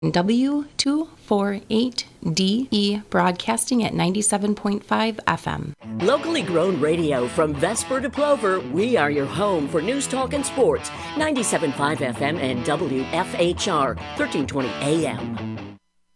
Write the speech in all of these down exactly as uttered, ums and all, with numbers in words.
W two forty-eight D E broadcasting at ninety-seven point five F M. Locally grown radio from Vesper to Plover, we are your home for news, talk, and sports. ninety-seven point five F M and W F H R, thirteen twenty A M.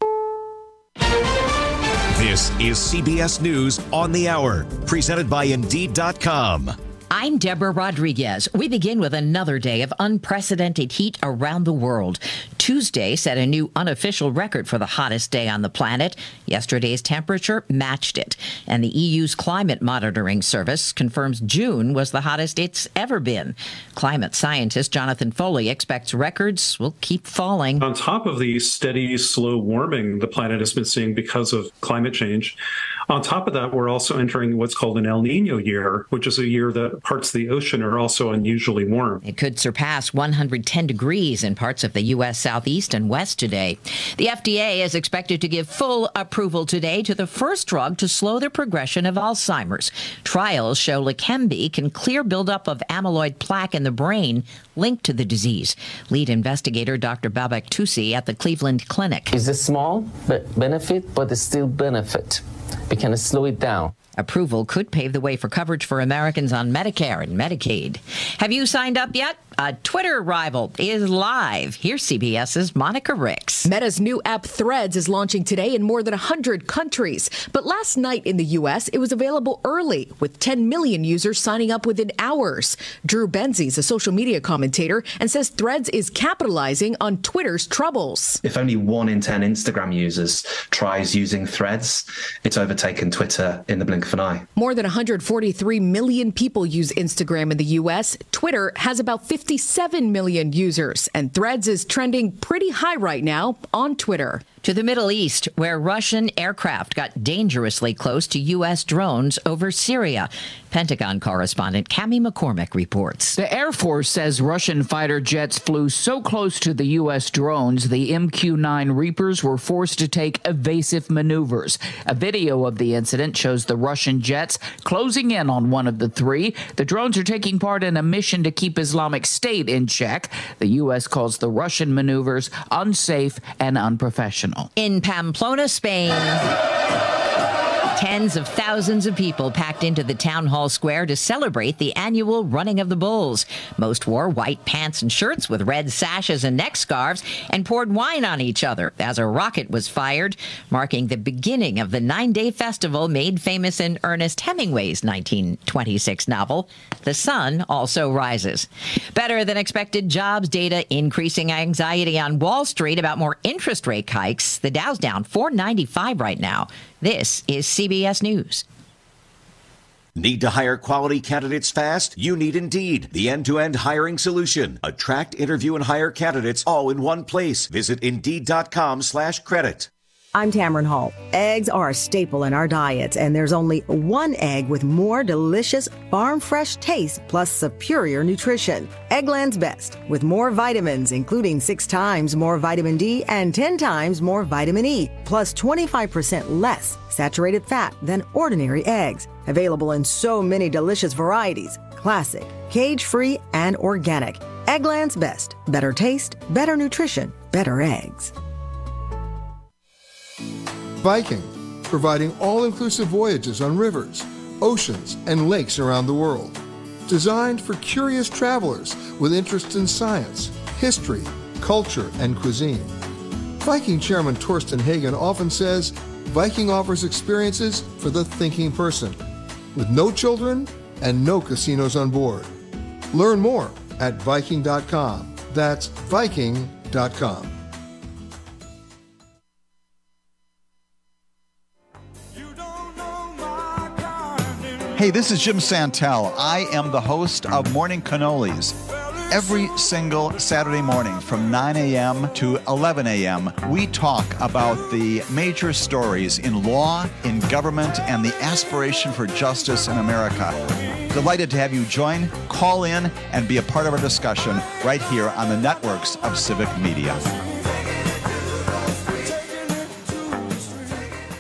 This is C B S News on the Hour, presented by Indeed dot com. I'm Deborah Rodriguez. We begin with another day of unprecedented heat around the world. Tuesday set a new unofficial record for the hottest day on the planet. Yesterday's temperature matched it. And the E U's climate monitoring service confirms June was the hottest it's ever been. Climate scientist Jonathan Foley expects records will keep falling. On top of the steady, slow warming the planet has been seeing because of climate change, on top of that, we're also entering what's called an El Nino year, which is a year that parts of the ocean are also unusually warm. It could surpass one hundred ten degrees in parts of the U S southeast and west today. The F D A is expected to give full approval today to the first drug to slow the progression of Alzheimer's. Trials show Leqembi can clear buildup of amyloid plaque in the brain linked to the disease. Lead investigator Doctor Babak Tusi at the Cleveland Clinic. It's a small benefit, but it's still benefit. We can slow it down. Approval could pave the way for coverage for Americans on Medicare and Medicaid. Have you signed up yet? A Twitter rival is live. Here's CBS's Monica Ricks. Meta's new app Threads is launching today in more than one hundred countries. But last night in the U S, it was available early, with ten million users signing up within hours. Drew Benzies, a social media commentator, and says Threads is capitalizing on Twitter's troubles. If only one in ten Instagram users tries using Threads, it's overtaken Twitter in the blink of an eye. More than one hundred forty-three million people use Instagram in the U S. Twitter has about fifty-seven million users, and Threads is trending pretty high right now on Twitter. To the Middle East, where Russian aircraft got dangerously close to U S drones over Syria. Pentagon correspondent Cami McCormick reports. The Air Force says Russian fighter jets flew so close to the U S drones, the M Q nine Reapers were forced to take evasive maneuvers. A video of the incident shows the Russian jets closing in on one of the three. The drones are taking part in a mission to keep Islamic State in check. The U S calls the Russian maneuvers unsafe and unprofessional. In Pamplona, Spain, tens of thousands of people packed into the town hall square to celebrate the annual Running of the Bulls. Most wore white pants and shirts with red sashes and neck scarves and poured wine on each other as a rocket was fired, marking the beginning of the nine-day festival made famous in Ernest Hemingway's nineteen twenty-six novel, The Sun Also Rises. Better than expected jobs data, increasing anxiety on Wall Street about more interest rate hikes. The Dow's down four ninety-five right now. This is C B S News. Need to hire quality candidates fast? You need Indeed, the end-to-end hiring solution. Attract, interview, and hire candidates all in one place. Visit Indeed.com slash credit. I'm Tamron Hall. Eggs are a staple in our diets, and there's only one egg with more delicious farm-fresh taste plus superior nutrition. Eggland's Best, with more vitamins, including six times more vitamin D and ten times more vitamin E, plus twenty-five percent less saturated fat than ordinary eggs. Available in so many delicious varieties: classic, cage-free, and organic. Eggland's Best. Better taste, better nutrition, better eggs. Viking, providing all-inclusive voyages on rivers, oceans, and lakes around the world. Designed for curious travelers with interest in science, history, culture, and cuisine. Viking chairman Torsten Hagen often says, Viking offers experiences for the thinking person, with no children and no casinos on board. Learn more at Viking dot com. That's Viking dot com. Hey, this is Jim Santel. I am the host of Morning Cannolis. Every single Saturday morning from nine a.m. to eleven a.m., we talk about the major stories in law, in government, and the aspiration for justice in America. Delighted to have you join, call in, and be a part of our discussion right here on the networks of Civic Media.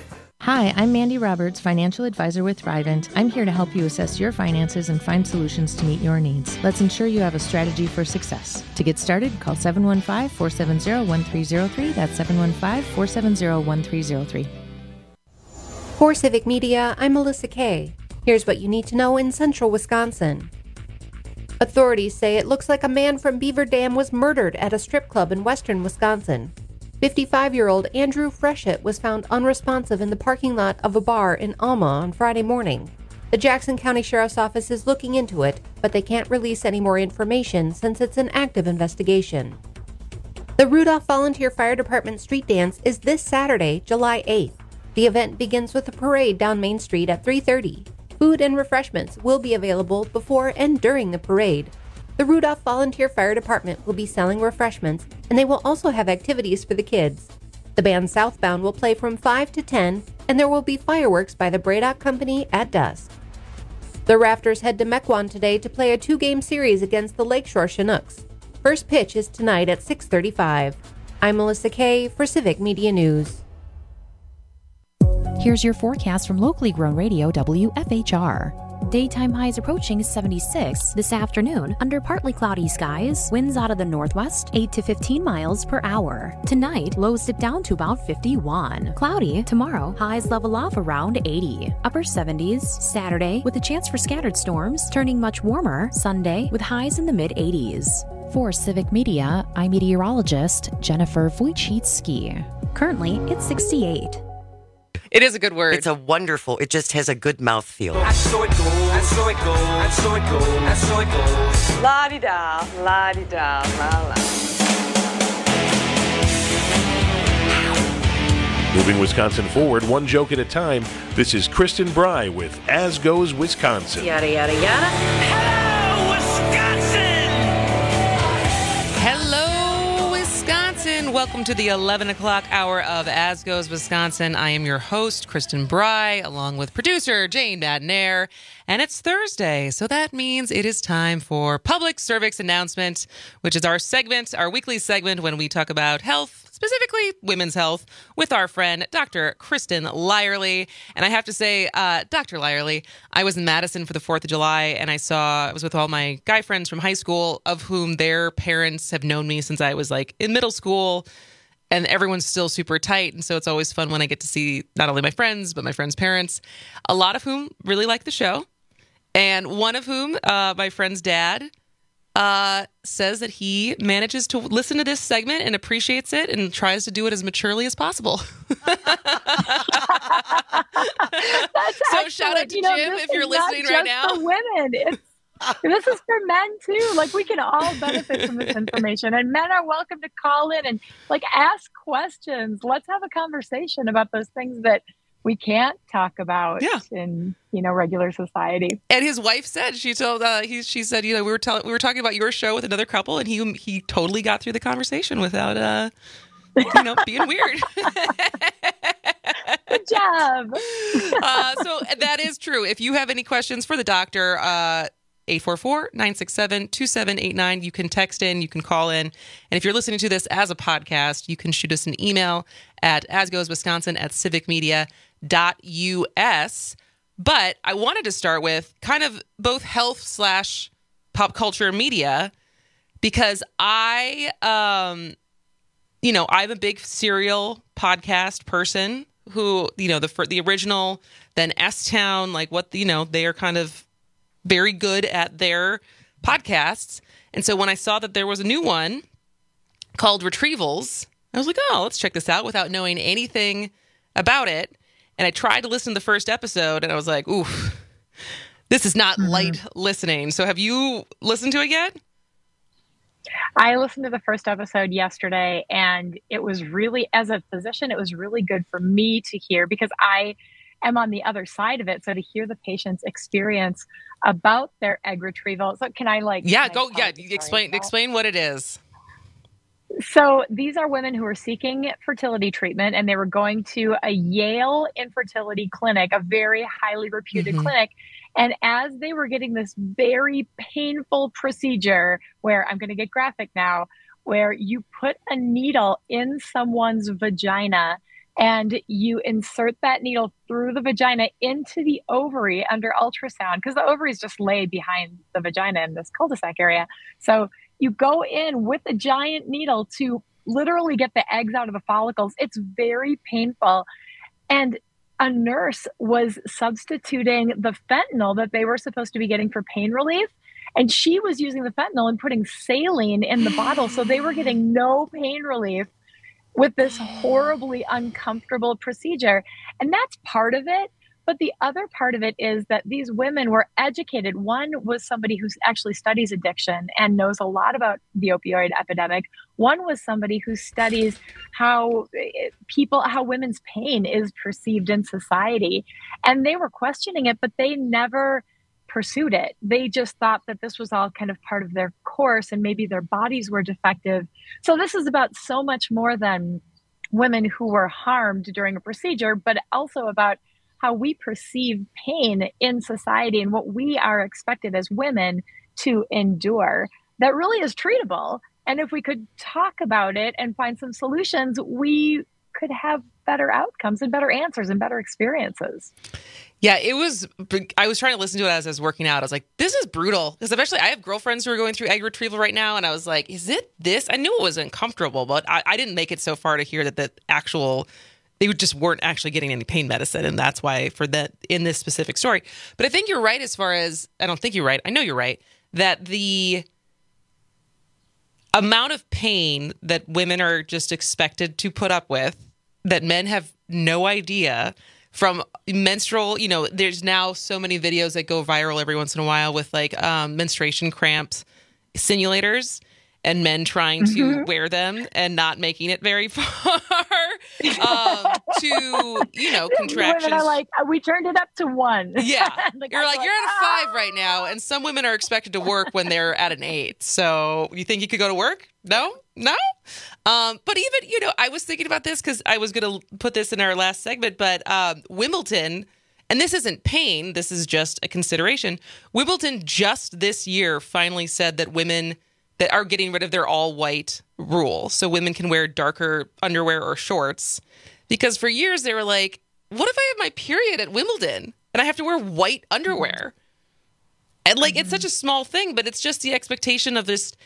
Hi, I'm Mandy Roberts, financial advisor with Thrivent. I'm here to help you assess your finances and find solutions to meet your needs. Let's ensure you have a strategy for success. To get started, call seven one five, four seven zero, one three zero three. That's seven one five, four seven zero, one three zero three. For Civic Media, I'm Melissa Kay. Here's what you need to know in central Wisconsin. Authorities say it looks like a man from Beaver Dam was murdered at a strip club in western Wisconsin. fifty-five-year-old Andrew Freshett was found unresponsive in the parking lot of a bar in Alma on Friday morning. The Jackson County Sheriff's Office is looking into it, but they can't release any more information since it's an active investigation. The Rudolph Volunteer Fire Department Street Dance is this Saturday, July eighth. The event begins with a parade down Main Street at three thirty. Food and refreshments will be available before and during the parade. The Rudolph Volunteer Fire Department will be selling refreshments, and they will also have activities for the kids. The band Southbound will play from five to ten, and there will be fireworks by the Braddock Company at dusk. The Raptors head to Mequon today to play a two-game series against the Lakeshore Chinooks. First pitch is tonight at six thirty-five. I'm Melissa Kay for Civic Media News. Here's your forecast from locally grown radio W F H R. Daytime highs approaching seventy-six this afternoon under partly cloudy skies, winds out of the northwest, eight to fifteen miles per hour. Tonight, lows dip down to about fifty-one. Cloudy tomorrow, highs level off around eighty. Upper seventies Saturday with a chance for scattered storms, turning much warmer Sunday with highs in the mid-eighties. For Civic Media, I'm meteorologist Jennifer Wojcicki. Currently, it's sixty-eight. It is a good word. It's a wonderful, it just has a good mouthfeel. And so it goes, and so it goes, and so it goes, and so it goes. La-di-da, la-di-da, la-la. Moving Wisconsin forward, one joke at a time, this is Kristen Bry with As Goes Wisconsin. Yada, yada, yada. Hello, Wisconsin! Hello, Wisconsin. Welcome to the eleven o'clock hour of As Goes Wisconsin. I am your host, Kristen Bry, along with producer Jane Madnair. And it's Thursday, so that means it is time for Public Cervix Announcement, which is our segment, our weekly segment when we talk about health, specifically women's health, with our friend, Doctor Kristen Lyerly. And I have to say, uh, Doctor Lyerly, I was in Madison for the fourth of July, and I saw, I was with all my guy friends from high school, of whom their parents have known me since I was like in middle school, and everyone's still super tight. And so it's always fun when I get to see not only my friends, but my friends' parents, a lot of whom really like the show. And one of whom, uh, my friend's dad, uh, says that he manages to listen to this segment and appreciates it and tries to do it as maturely as possible. That's so shout out to you Jim know, if you're listening right now. For women, it's, this is for men too. Like, we can all benefit from this information, and men are welcome to call in and like ask questions. Let's have a conversation about those things that we can't talk about yeah. in, you know, regular society. And his wife said, she told, uh, he, she said, you know, we were telling, we were talking about your show with another couple, and he, he totally got through the conversation without, uh, you know, being weird. Good job. uh, so that is true. If you have any questions for the doctor, uh, eight four four, nine six seven, two seven eight nine. You can text in, you can call in. And if you're listening to this as a podcast, you can shoot us an email at asgoeswisconsin at civicmedia dot U S. But I wanted to start with kind of both health slash pop culture media, because I, um, you know, I'm a big serial podcast person who, you know, the the original, then S-Town, like what, you know, they are kind of very good at their podcasts. And so when I saw that there was a new one called Retrievals, I was like, oh, let's check this out without knowing anything about it. And I tried to listen to the first episode, and I was like, ooh, this is not mm-hmm. light listening. So have you listened to it yet? I listened to the first episode yesterday, and it was really, as a physician, it was really good for me to hear, because I am on the other side of it. So to hear the patient's experience about their egg retrieval. So can I like... Yeah, go, yeah, explain, explain what it is. So these are women who are seeking fertility treatment, and they were going to a Yale infertility clinic, a very highly reputed mm-hmm. clinic. And as they were getting this very painful procedure, where I'm going to get graphic now, where you put a needle in someone's vagina and you insert that needle through the vagina into the ovary under ultrasound, because the ovaries just lay behind the vagina in this cul-de-sac area. So you go in with a giant needle to literally get the eggs out of the follicles. It's very painful. And a nurse was substituting the fentanyl that they were supposed to be getting for pain relief. And she was using the fentanyl and putting saline in the bottle. So they were getting no pain relief with this horribly uncomfortable procedure. And that's part of it. But the other part of it is that these women were educated. One was somebody who actually studies addiction and knows a lot about the opioid epidemic. One was somebody who studies how people, how women's pain is perceived in society. And they were questioning it, but they never pursued it. They just thought that this was all kind of part of their course and maybe their bodies were defective. So this is about so much more than women who were harmed during a procedure, but also about how we perceive pain in society and what we are expected as women to endure that really is treatable. And if we could talk about it and find some solutions, we could have better outcomes and better answers and better experiences. Yeah, it was, I was trying to listen to it as I was working out. I was like, this is brutal. Because eventually I have girlfriends who are going through egg retrieval right now. And I was like, is it this? I knew it was uncomfortable, but I, I didn't make it so far to hear that the actual, they just weren't actually getting any pain medicine. And that's why for that, in this specific story. But I think you're right as far as, I don't think you're right. I know you're right. That the amount of pain that women are just expected to put up with, that men have no idea. From menstrual, you know, there's now so many videos that go viral every once in a while with like um, menstruation cramps simulators and men trying mm-hmm. to wear them and not making it very far um, to, you know, contractions. Women are like, we turned it up to one. Yeah. You're like, like, you're at a five right now. And some women are expected to work when they're at an eight. So you think you could go to work? No? No? Um, but even, you know, I was thinking about this because I was going to put this in our last segment, but um, Wimbledon, and this isn't pain, this is just a consideration. Wimbledon just this year finally said that women that are getting rid of their all white rule. So women can wear darker underwear or shorts. Because for years they were like, what if I have my period at Wimbledon and I have to wear white underwear? And like, mm-hmm. it's such a small thing, but it's just the expectation of this.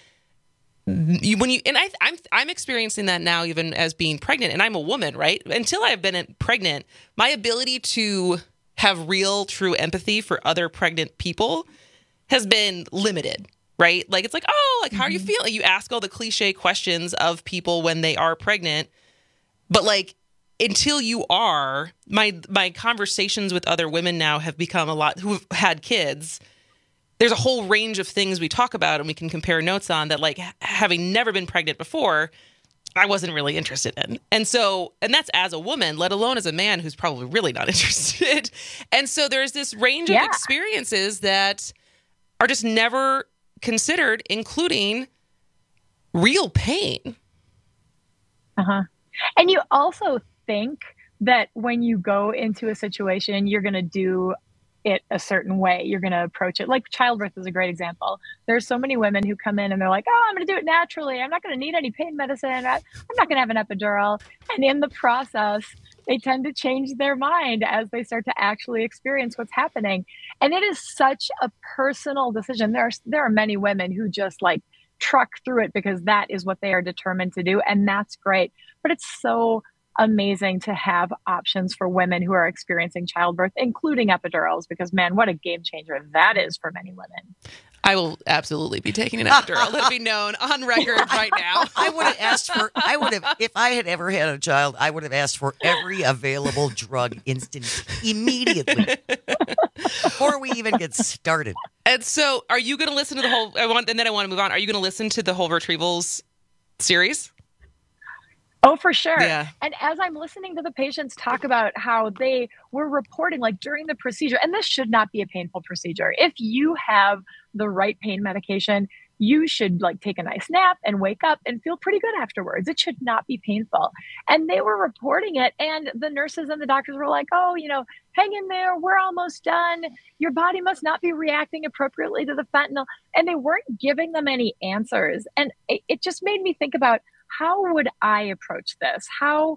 You, when you and I, I'm I'm experiencing that now, even as being pregnant, and I'm a woman, right? Until I've been pregnant, my ability to have real, true empathy for other pregnant people has been limited, right? Like it's like, oh, like how are you feeling? You ask all the cliche questions of people when they are pregnant, but like until you are, my my conversations with other women now have become a lot who've had kids. There's a whole range of things we talk about and we can compare notes on that, like having never been pregnant before, I wasn't really interested in. And so, and that's as a woman, let alone as a man who's probably really not interested. And so there's this range yeah. of experiences that are just never considered, including real pain. Uh-huh. And you also think that when you go into a situation, you're going to do it a certain way. You're going to approach it. Like childbirth is a great example. There's so many women who come in and they're like, oh, I'm going to do it naturally. I'm not going to need any pain medicine. I, I'm not going to have an epidural. And in the process, they tend to change their mind as they start to actually experience what's happening. And it is such a personal decision. There are, there are many women who just like truck through it because that is what they are determined to do. And that's great. But it's so amazing to have options for women who are experiencing childbirth, including epidurals, because man, what a game changer that is for many women. I will absolutely be taking an epidural. Let it be known on record right now. I would have asked for, I would have, if I had ever had a child, I would have asked for every available drug instant, immediately, before we even get started. And so are you going to listen to the whole, I want, and then I want to move on. Are you going to listen to the whole Retrievals series? Oh, for sure. Yeah. And as I'm listening to the patients talk about how they were reporting like during the procedure, and this should not be a painful procedure. If you have the right pain medication, you should like take a nice nap and wake up and feel pretty good afterwards. It should not be painful. And they were reporting it. And the nurses and the doctors were like, oh, you know, hang in there. We're almost done. Your body must not be reacting appropriately to the fentanyl. And they weren't giving them any answers. And it, it just made me think about, how would I approach this? How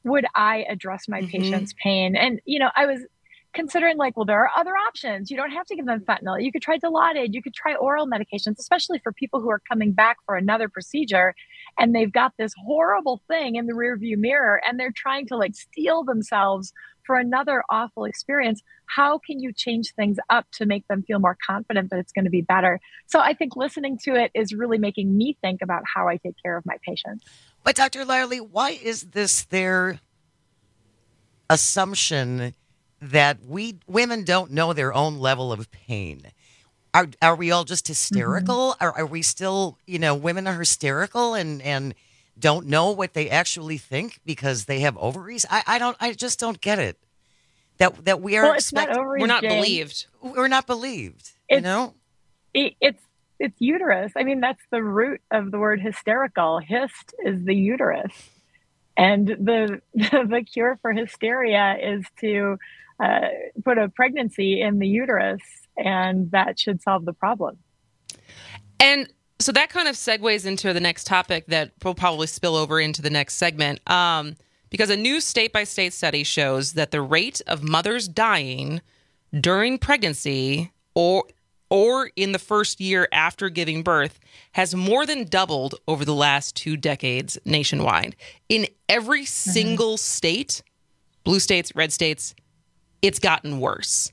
would I address my Mm-hmm. patient's pain? And, you know, I was considering like, well, there are other options. You don't have to give them fentanyl. You could try Dilaudid. You could try oral medications, especially for people who are coming back for another procedure and they've got this horrible thing in the rearview mirror and they're trying to like steel themselves for another awful experience. How can you change things up to make them feel more confident that it's going to be better? So I think listening to it is really making me think about how I take care of my patients. But Doctor Lyerly, why is this their assumption that we women don't know their own level of pain? Are are we all just hysterical? Mm-hmm. Are are we still, you know, women are hysterical and, and don't know what they actually think because they have ovaries? I, I don't I just don't get it. That that we are well, it's expect- not ovaries, We're not Jane. believed. We're not believed. It's, you know? It, it's it's uterus. I mean, that's the root of the word hysterical. Hyst is the uterus. And the the cure for hysteria is to uh, put a pregnancy in the uterus, and that should solve the problem. And so that kind of segues into the next topic that will probably spill over into the next segment. Um, because a new state-by-state study shows that the rate of mothers dying during pregnancy or or in the first year after giving birth has more than doubled over the last two decades nationwide. In every single mm-hmm. state, blue states, red states, it's gotten worse.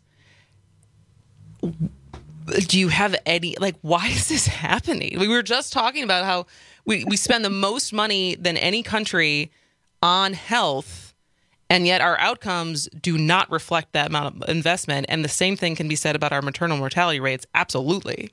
Do you have any, like, why is this happening? We were just talking about how we, we spend the most money than any country on health, and yet our outcomes do not reflect that amount of investment. And the same thing can be said about our maternal mortality rates. Absolutely.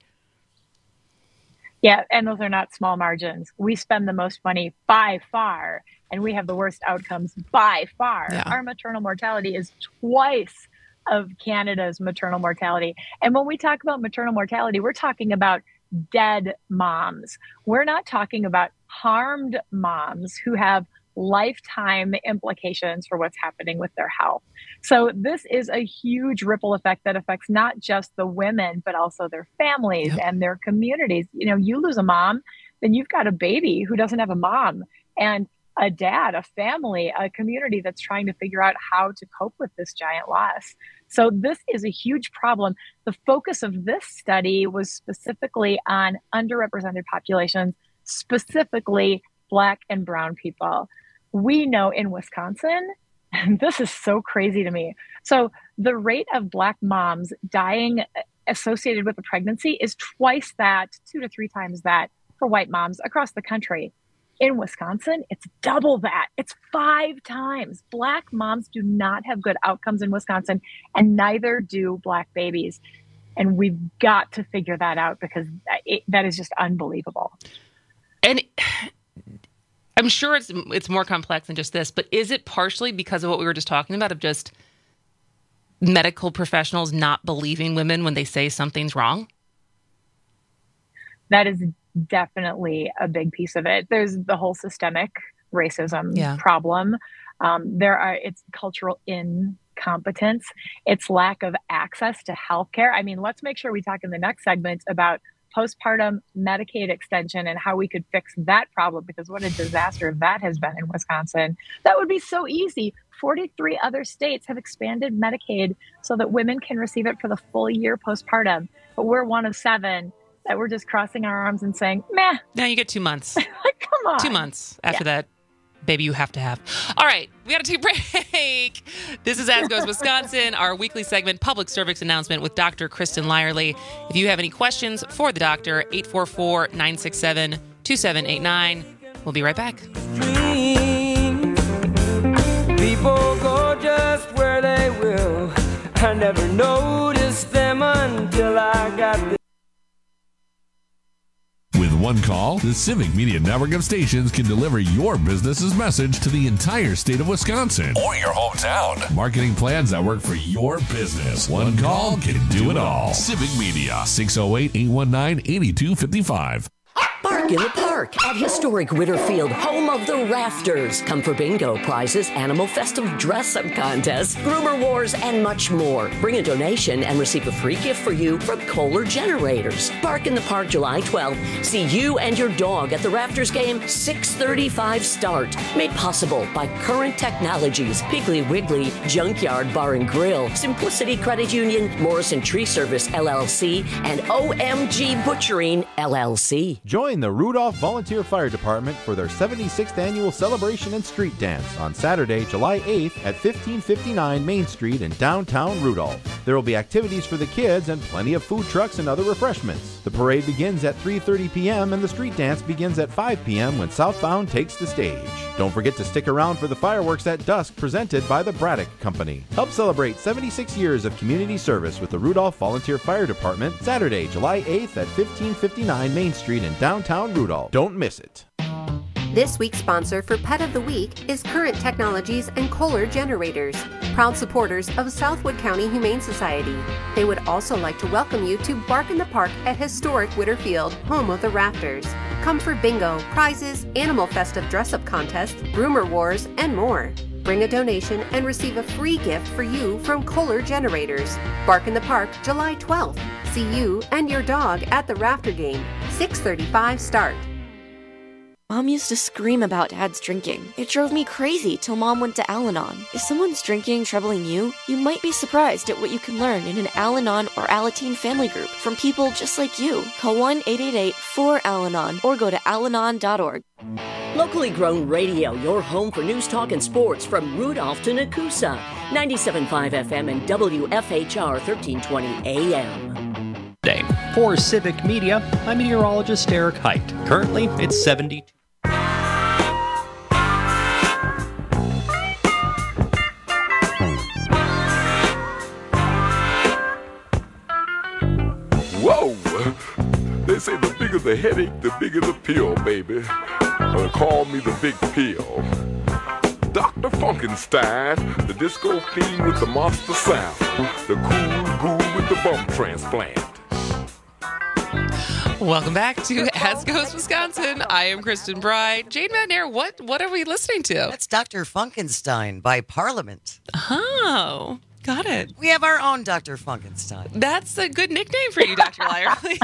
Yeah, and those are not small margins. We spend the most money by far, and we have the worst outcomes by far. Yeah. Our maternal mortality is twice of Canada's maternal mortality. And when we talk about maternal mortality, we're talking about dead moms. We're not talking about harmed moms who have lifetime implications for what's happening with their health. So this is a huge ripple effect that affects not just the women, but also their families yep. and their communities. You know, you lose a mom, then you've got a baby who doesn't have a mom, and a dad, a family, a community that's trying to figure out how to cope with this giant loss. So this is a huge problem. The focus of this study was specifically on underrepresented populations, specifically Black and brown people. We know in Wisconsin, and this is so crazy to me. So the rate of Black moms dying associated with a pregnancy is twice that, two to three times that for white moms across the country. In Wisconsin, it's double that. It's five times. Black moms do not have good outcomes in Wisconsin, and neither do Black babies. And we've got to figure that out because it, that is just unbelievable. And I'm sure it's it's more complex than just this, but is it partially because of what we were just talking about, of just medical professionals not believing women when they say something's wrong? That is definitely a big piece of it. There's the whole systemic racism yeah. problem. Um, there are it's cultural incompetence. It's lack of access to healthcare. I mean, let's make sure we talk in the next segment about postpartum Medicaid extension and how we could fix that problem, because what a disaster that has been in Wisconsin. That would be so easy. forty-three other states have expanded Medicaid so that women can receive it for the full year postpartum. But we're one of seven that we're just crossing our arms and saying, meh. No, you get two months. Come on. Two months. After yeah. that, baby, you have to have. All right, we got to take a break. This is As Goes Wisconsin, our weekly segment, public service announcement with Doctor Kristen Lyerly. If you have any questions for the doctor, eight four four, nine six seven, two seven eight nine. We'll be right back. People go just where they will. I never noticed them until I got this. With one call, the Civic Media Network of stations can deliver your business's message to the entire state of Wisconsin or your hometown. Marketing plans that work for your business. One call can do it all. Civic Media, six oh eight, eight one nine, eight two five five. Bark in the Park Park at historic Whitterfield, home of the Rafters. Come for bingo, prizes, Animal Festive dress-up contests, groomer wars, and much more. Bring a donation and receive a free gift for you from Kohler Generators. Bark in the Park July twelfth. See you and your dog at the Rafters game, six thirty-five start. Made possible by Current Technologies, Piggly Wiggly, Junkyard Bar and Grill, Simplicity Credit Union, Morrison Tree Service, L L C, and O M G Butchering, L L C. Join the Rudolph Volunteer Fire Department for their seventy-sixth annual celebration and street dance on Saturday, July eighth at fifteen fifty-nine Main Street in downtown Rudolph. There will be activities for the kids and plenty of food trucks and other refreshments. The parade begins at three thirty p.m. and the street dance begins at five p.m. when Southbound takes the stage. Don't forget to stick around for the fireworks at dusk presented by the Braddock Company. Help celebrate seventy-six years of community service with the Rudolph Volunteer Fire Department Saturday, July eighth at fifteen fifty-nine Main Street in downtown Rudolph. Don't miss it. This week's sponsor for Pet of the Week is Current Technologies and Kohler Generators, proud supporters of Southwood County Humane Society. They would also like to welcome you to Bark in the Park at historic Whitterfield, home of the Rafters. Come for bingo, prizes, Animal Festive dress-up contests, groomer wars, and more. Bring a donation and receive a free gift for you from Kohler Generators. Bark in the Park, July twelfth. See you and your dog at the Rafter game, six thirty-five start. Mom used to scream about Dad's drinking. It drove me crazy till Mom went to Al-Anon. If someone's drinking troubling you, you might be surprised at what you can learn in an Al-Anon or Alateen family group from people just like you. Call one eight eight eight four Al-Anon or go to al anon dot org. Locally grown radio, your home for news, talk, and sports from Rudolph to Nakusa. ninety-seven point five F M and W F H R thirteen twenty A M. Day. For Civic Media, I'm meteorologist Eric Height. Currently, it's seventy-two. Whoa! They say the bigger the headache, the bigger the pill, baby. Uh, call me the big pill. Doctor Funkenstein, the disco fiend with the monster sound. The cool guru with the bum transplant. Welcome back to As Goes Wisconsin. I am Kristen Bry. Jane McNair, what what are we listening to? That's Doctor Funkenstein by Parliament. Oh, got it. We have our own Doctor Funkenstein. That's a good nickname for you, Doctor Lyerly.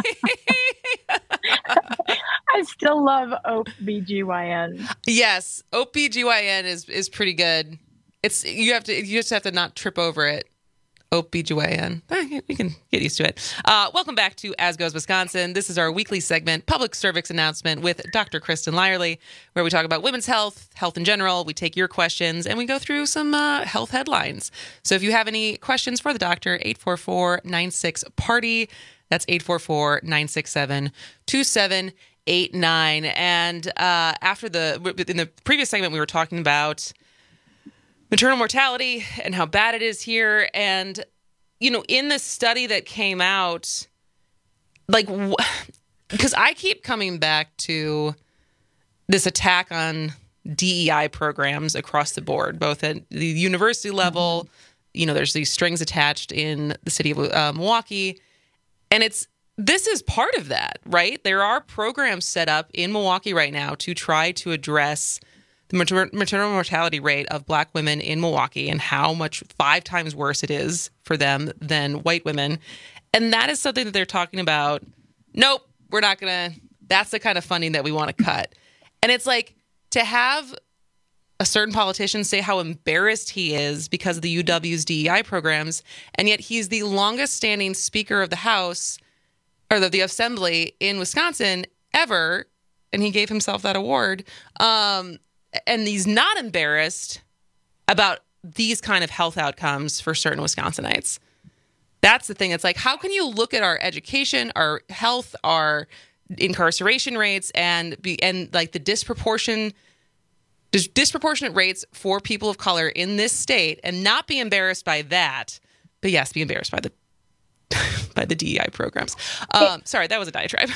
I still love O B G Y N. Yes, O B G Y N is is pretty good. It's you have to you just have to not trip over it. O B G Y N. We can get used to it. Uh, welcome back to As Goes Wisconsin. This is our weekly segment, Public Service Announcement with Doctor Kristen Lyerly, where we talk about women's health, health in general. We take your questions, and we go through some uh, health headlines. So if you have any questions for the doctor, eight four four, nine six, party. That's eight four four, nine six seven, two seven eight nine. And uh, after the, in the previous segment, we were talking about maternal mortality and how bad it is here. And, you know, in the study that came out, like, because I keep coming back to this attack on D E I programs across the board, both at the university level, mm-hmm. you know, there's these strings attached in the city of uh, Milwaukee. And it's, this is part of that, right? There are programs set up in Milwaukee right now to try to address the mater- maternal mortality rate of Black women in Milwaukee and how much five times worse it is for them than white women. And that is something that they're talking about. Nope, we're not going to, that's the kind of funding that we want to cut. And it's like to have a certain politician say how embarrassed he is because of the U W's D E I programs, and yet he's the longest standing Speaker of the House or the, the Assembly in Wisconsin ever, and he gave himself that award. Um, and he's not embarrassed about these kind of health outcomes for certain Wisconsinites. That's the thing. It's like, how can you look at our education, our health, our incarceration rates, and be and like the disproportion, dis- disproportionate rates for people of color in this state, and not be embarrassed by that, but yes, be embarrassed by the by the D E I programs. Um, sorry, that was a diatribe.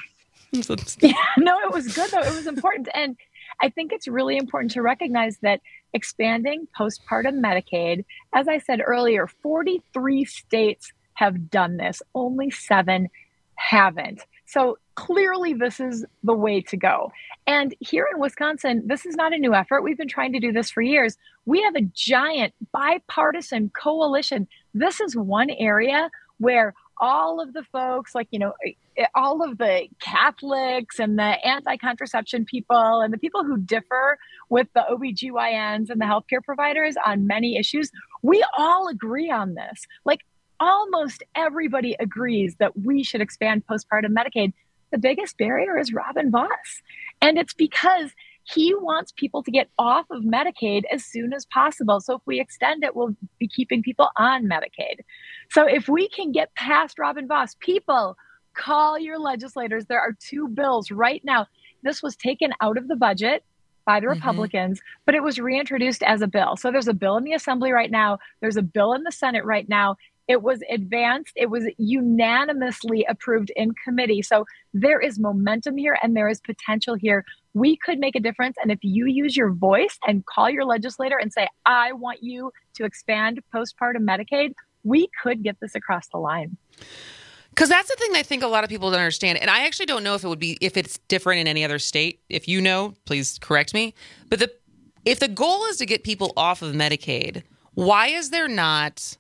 Yeah, no, it was good though. It was important, and I think it's really important to recognize that expanding postpartum Medicaid, as I said earlier, forty-three states have done this. Only seven haven't. So clearly this is the way to go. And here in Wisconsin, this is not a new effort. We've been trying to do this for years. We have a giant bipartisan coalition. This is one area where all of the folks, like, you know, all of the Catholics and the anti-contraception people and the people who differ with the O B G Y Ns and the healthcare providers on many issues, we all agree on this. Like, almost everybody agrees that we should expand postpartum Medicaid. The biggest barrier is Robin Vos. And it's because he wants people to get off of Medicaid as soon as possible. So if we extend it, we'll be keeping people on Medicaid. So if we can get past Robin Vos, people, call your legislators. There are two bills right now. This was taken out of the budget by the Republicans, mm-hmm. but it was reintroduced as a bill. So there's a bill in the Assembly right now. There's a bill in the Senate right now. It was advanced. It was unanimously approved in committee. So there is momentum here and there is potential here. We could make a difference. And if you use your voice and call your legislator and say, I want you to expand postpartum Medicaid, we could get this across the line. Because that's the thing I think a lot of people don't understand. And I actually don't know if it would be, if it's different in any other state. If you know, please correct me. But the if the goal is to get people off of Medicaid, why is there not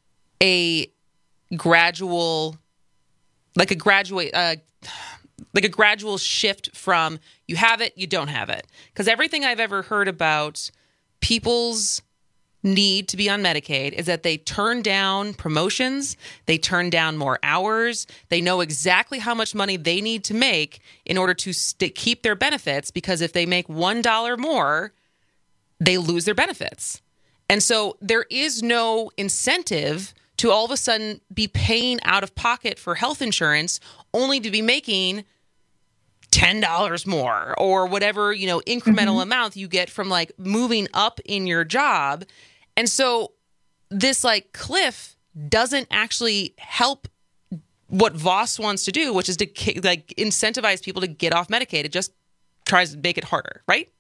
a gradual, like a graduate, uh, like a gradual shift from you have it, you don't have it? Because everything I've ever heard about people's need to be on Medicaid is that they turn down promotions, they turn down more hours, they know exactly how much money they need to make in order to st- keep their benefits, because if they make one dollar more, they lose their benefits. And so there is no incentive to all of a sudden be paying out of pocket for health insurance only to be making ten dollars more or whatever, you know, incremental mm-hmm. amount you get from like moving up in your job. And so this like cliff doesn't actually help what Vos wants to do, which is to like incentivize people to get off Medicaid. It just tries to make it harder, right?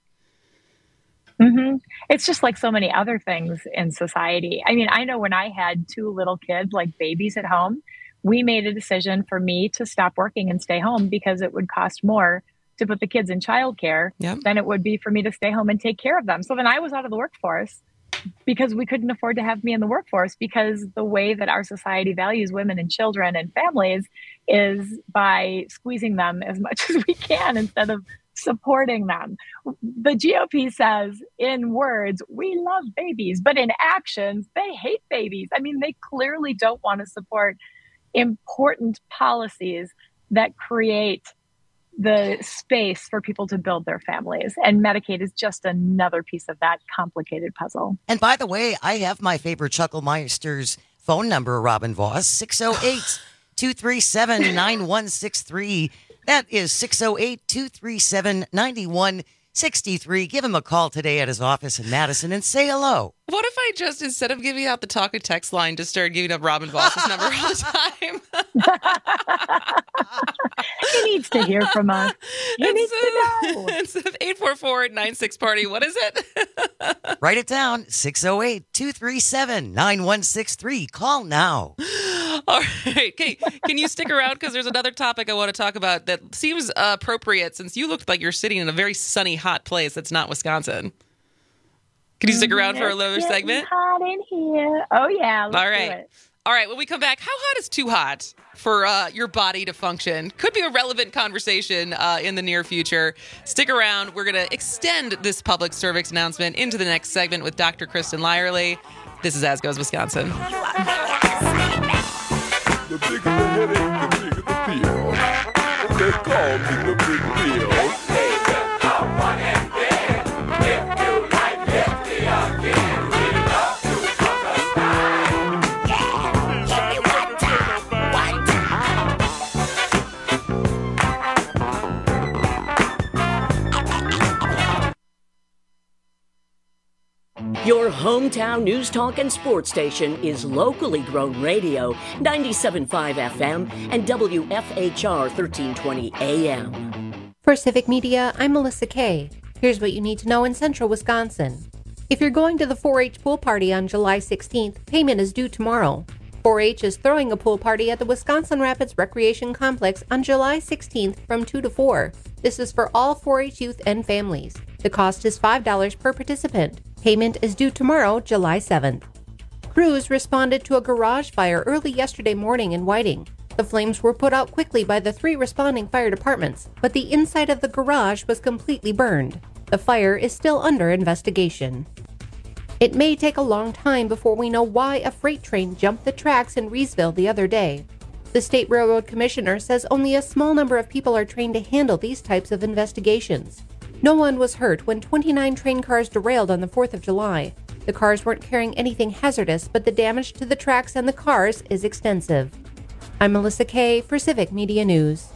Mm-hmm. It's just like so many other things in society. I mean, I know when I had two little kids, like babies at home, we made a decision for me to stop working and stay home because it would cost more to put the kids in childcare yep. than it would be for me to stay home and take care of them. So then I was out of the workforce because we couldn't afford to have me in the workforce, because the way that our society values women and children and families is by squeezing them as much as we can instead of supporting them. The G O P says in words, we love babies, but in actions, they hate babies. I mean, they clearly don't want to support important policies that create the space for people to build their families. And Medicaid is just another piece of that complicated puzzle. And by the way, I have my favorite Chucklemeister's phone number, Robin Vos, six oh eight, two three seven, nine one six three. That is six oh eight, two three seven, nine one six three. Give him a call today at his office in Madison and say hello. What if I just, instead of giving out the talk and text line, just started giving up Robin Vos's number all the time? He needs to hear from us. He instead, needs to know. Instead of eight four four nine six party, what is it? Write it down, six oh eight, two three seven, nine one six three. Call now. All right. Okay. Can you stick around? Because there's another topic I want to talk about that seems uh, appropriate, since you looked like you're sitting in a very sunny, hot place that's not Wisconsin. Can you stick around for a little segment? Hot in here. Oh, yeah. Let's All right. do it. All right. When we come back, how hot is too hot for uh, your body to function? Could be a relevant conversation uh, in the near future. Stick around. We're going to extend this public service announcement into the next segment with Doctor Kristen Lyerly. This is As Goes Wisconsin. The bigger the headache, the bigger the pill. They call me the big pill. If you like, lift me up, give me love to come yeah, give me one time, one time. Your hometown news, talk, and sports station is locally grown radio, ninety-seven point five F M and W F H R thirteen twenty A M. For Civic Media, I'm Melissa Kay. Here's what you need to know in central Wisconsin. If you're going to the four H pool party on July sixteenth, payment is due tomorrow. four H is throwing a pool party at the Wisconsin Rapids Recreation Complex on July sixteenth from two to four. This is for all four H youth and families. The cost is five dollars per participant. Payment is due tomorrow, July seventh. Crews responded to a garage fire early yesterday morning in Whiting. The flames were put out quickly by the three responding fire departments, but the inside of the garage was completely burned. The fire is still under investigation. It may take a long time before we know why a freight train jumped the tracks in Reesville the other day. The State Railroad Commissioner says only a small number of people are trained to handle these types of investigations. No one was hurt when twenty-nine train cars derailed on the fourth of July. The cars weren't carrying anything hazardous, but the damage to the tracks and the cars is extensive. I'm Melissa Kay for Civic Media News.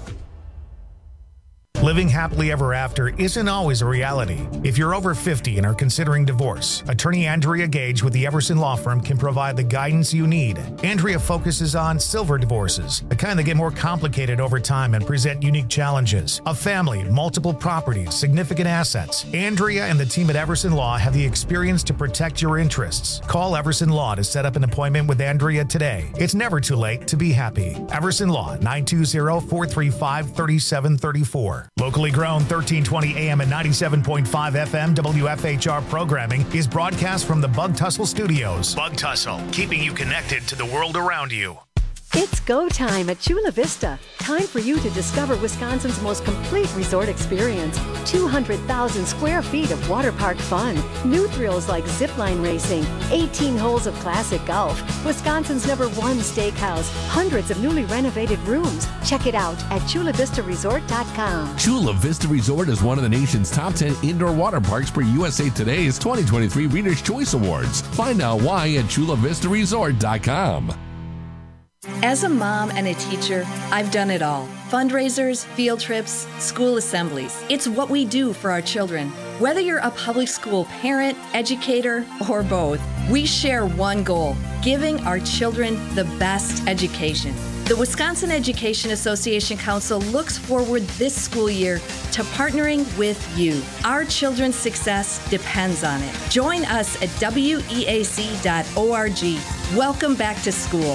Living happily ever after isn't always a reality. If you're over fifty and are considering divorce, attorney Andrea Gage with the Everson Law Firm can provide the guidance you need. Andrea focuses on silver divorces, the kind that get more complicated over time and present unique challenges. A family, multiple properties, significant assets. Andrea and the team at Everson Law have the experience to protect your interests. Call Everson Law to set up an appointment with Andrea today. It's never too late to be happy. Everson Law, nine two zero, four three five, three seven three four. Locally grown thirteen twenty A M and ninety-seven point five F M W F H R programming is broadcast from the Bug Tussle Studios. Bug Tussle, keeping you connected to the world around you. It's go time at Chula Vista. Time for you to discover Wisconsin's most complete resort experience. two hundred thousand square feet of water park fun. New thrills like zipline racing. eighteen holes of classic golf. Wisconsin's number one steakhouse. Hundreds of newly renovated rooms. Check it out at chula vista resort dot com. Chula Vista Resort is one of the nation's top ten indoor water parks per U S A Today's twenty twenty-three Reader's Choice Awards. Find out why at chula vista resort dot com. As a mom and a teacher, I've done it all. Fundraisers, field trips, school assemblies. It's what we do for our children. Whether you're a public school parent, educator, or both, we share one goal: giving our children the best education. The Wisconsin Education Association Council looks forward this school year to partnering with you. Our children's success depends on it. Join us at W E A C dot org. Welcome back to school.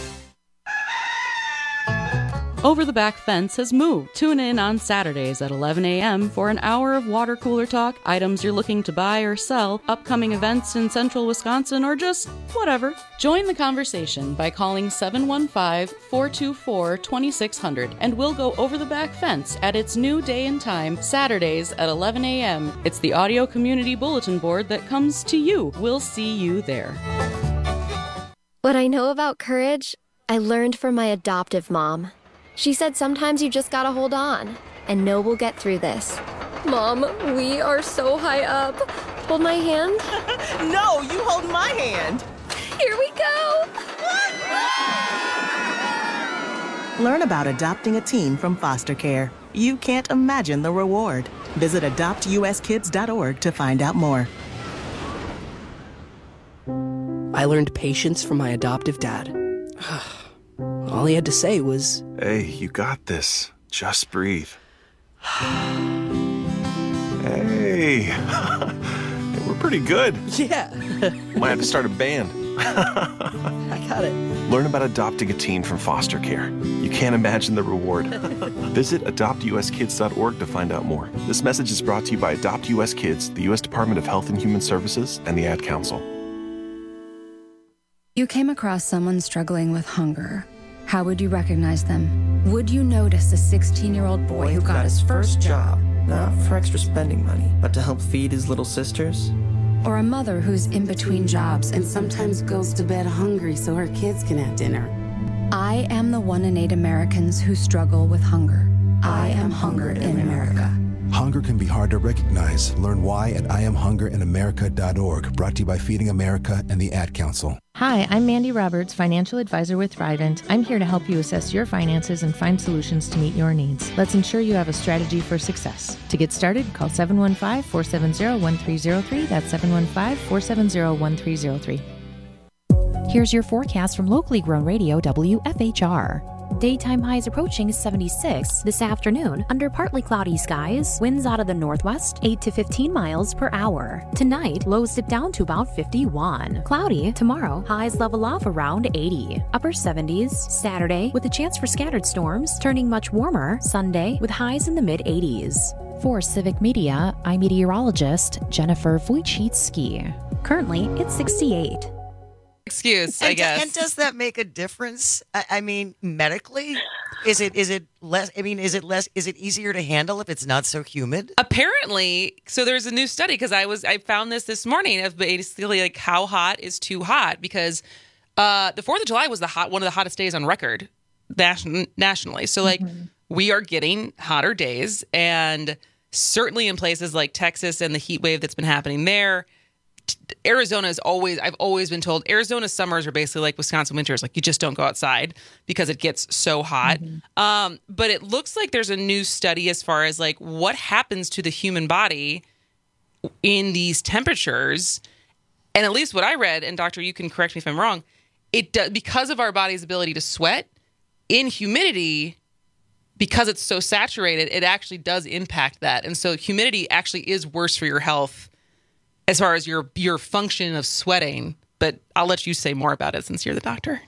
Over the Back Fence has moved. Tune in on Saturdays at eleven a m for an hour of water cooler talk, items you're looking to buy or sell, upcoming events in central Wisconsin, or just whatever. Join the conversation by calling seven one five, four two four, two six zero zero and we'll go over the back fence at its new day and time, Saturdays at eleven a m It's the audio community bulletin board that comes to you. We'll see you there. What I know about courage, I learned from my adoptive mom. She said sometimes you just gotta hold on and know we'll get through this. Mom, we are so high up. Hold my hand. No, you hold my hand. Here we go. Learn about adopting a teen from foster care. You can't imagine the reward. Visit adopt U S kids dot org to find out more. I learned patience from my adoptive dad. All he had to say was, "Hey, you got this. Just breathe." Hey, we're pretty good. Yeah. Might have to start a band. I got it. Learn about adopting a teen from foster care. You can't imagine the reward. Visit adopt U S kids dot org to find out more. This message is brought to you by Adopt U S Kids, the U S Department of Health and Human Services, and the Ad Council. You came across someone struggling with hunger. How would you recognize them? Would you notice a sixteen-year-old boy, boy who got, got his first job? Not for extra spending money, but to help feed his little sisters? Or a mother who's in between jobs and sometimes goes to bed hungry so her kids can have dinner? I am the one in eight Americans who struggle with hunger. I am Hunger in America. Hunger can be hard to recognize. Learn why at I am hunger in america dot org. Brought to you by Feeding America and the Ad Council. Hi, I'm Mandy Roberts, financial advisor with Thrivent. I'm here to help you assess your finances and find solutions to meet your needs. Let's ensure you have a strategy for success. To get started, call seven one five, four seven zero, one three zero three. That's seven one five, four seven zero, one three zero three. Here's your forecast from locally grown radio W F H R. Daytime highs approaching seventy-six this afternoon under partly cloudy skies. Winds out of the northwest, eight to fifteen miles per hour. Tonight, lows dip down to about fifty-one. Cloudy tomorrow, highs level off around eighty. Upper seventies Saturday with a chance for scattered storms, turning much warmer Sunday with highs in the mid eighties. For Civic Media, I'm meteorologist Jennifer Wojcicki. Currently, it's sixty-eight. Excuse, and, I guess. And does that make a difference? I, I mean, medically, is it is it less? I mean, is it less? Is it easier to handle if it's not so humid? Apparently, so there's a new study because I was I found this this morning of basically like how hot is too hot, because uh, the Fourth of July was the hot one of the hottest days on record nation, nationally. So like mm-hmm. we are getting hotter days, and certainly in places like Texas and the heat wave that's been happening there. Arizona is always, I've always been told, Arizona's summers are basically like Wisconsin winters. Like you just don't go outside because it gets so hot. Mm-hmm. Um, but it looks like there's a new study as far as like what happens to the human body in these temperatures. And at least what I read, and doctor, you can correct me if I'm wrong, it does, because of our body's ability to sweat in humidity, because it's so saturated, it actually does impact that. And so humidity actually is worse for your health as far as your your function of sweating. But I'll let you say more about it since you're the doctor.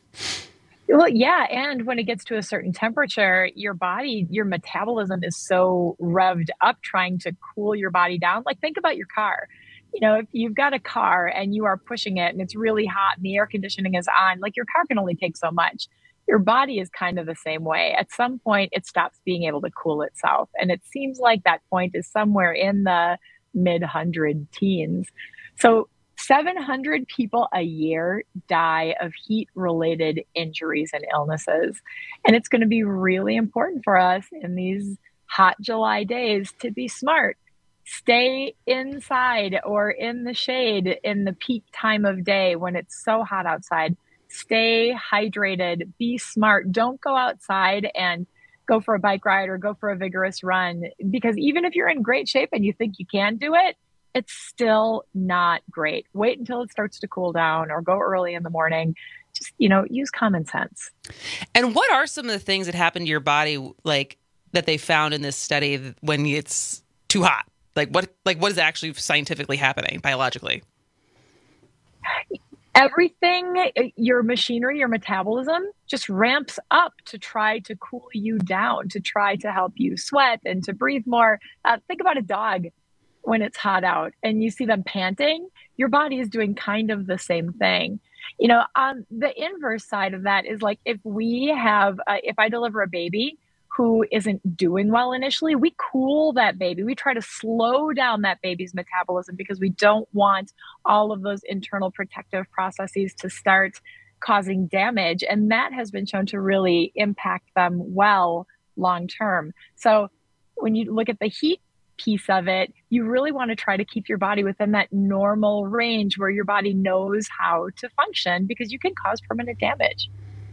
Well, yeah. And when it gets to a certain temperature, your body, your metabolism is so revved up trying to cool your body down. Like think about your car. You know, if you've got a car and you are pushing it and it's really hot and the air conditioning is on, like your car can only take so much. Your body is kind of the same way. At some point, it stops being able to cool itself. And it seems like that point is somewhere in the mid-hundred teens. So seven hundred people a year die of heat-related injuries and illnesses. And it's going to be really important for us in these hot July days to be smart. Stay inside or in the shade in the peak time of day when it's so hot outside. Stay hydrated, be smart. Don't go outside and go for a bike ride or go for a vigorous run, because even if you're in great shape and you think you can do it, it's still not great. Wait until it starts to cool down or go early in the morning. Just, you know, use common sense. And what are some of the things that happen to your body, like that they found in this study when it's too hot? Like what, like what is actually scientifically happening biologically? Everything, your machinery, your metabolism just ramps up to try to cool you down, to try to help you sweat and to breathe more. Uh, think about a dog when it's hot out and you see them panting. Your body is doing kind of the same thing. You know, on the inverse side of that is like if we have, uh, if I deliver a baby who isn't doing well initially, we cool that baby. We try to slow down that baby's metabolism because we don't want all of those internal protective processes to start causing damage. And that has been shown to really impact them well long term. So when you look at the heat piece of it, you really want to try to keep your body within that normal range where your body knows how to function, because you can cause permanent damage.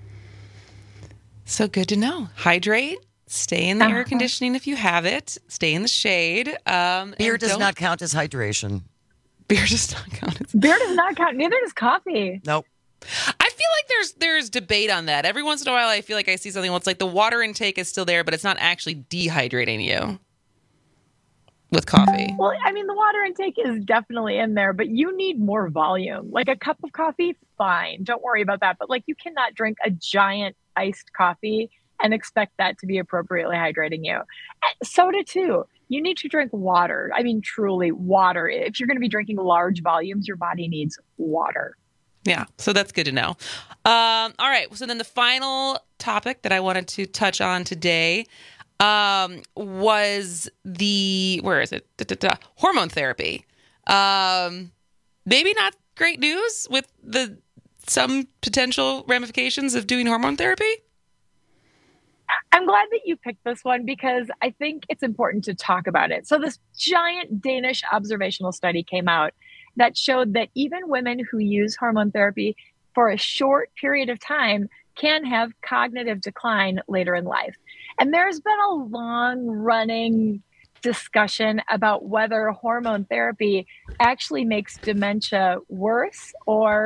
So good to know. Hydrate. Stay in the uh-huh. air conditioning if you have it. Stay in the shade. Um, beer does not count as hydration. Beer does not count as beer does not count. Neither does coffee. Nope. I feel like there's there's debate on that. Every once in a while, I feel like I see something where it's like the water intake is still there, but it's not actually dehydrating you with coffee. Well, I mean, the water intake is definitely in there, but you need more volume. Like a cup of coffee, fine. Don't worry about that. But like you cannot drink a giant iced coffee and expect that to be appropriately hydrating you. Soda too. You need to drink water. I mean, truly water. If you're going to be drinking large volumes, your body needs water. Yeah. So that's good to know. Um, all right. So then the final topic that I wanted to touch on today um, was the, where is it? Da, da, da, hormone therapy. Um, maybe not great news with the some potential ramifications of doing hormone therapy. I'm glad that you picked this one because I think it's important to talk about it. So this giant Danish observational study came out that showed that even women who use hormone therapy for a short period of time can have cognitive decline later in life. And there's been a long running discussion about whether hormone therapy actually makes dementia worse or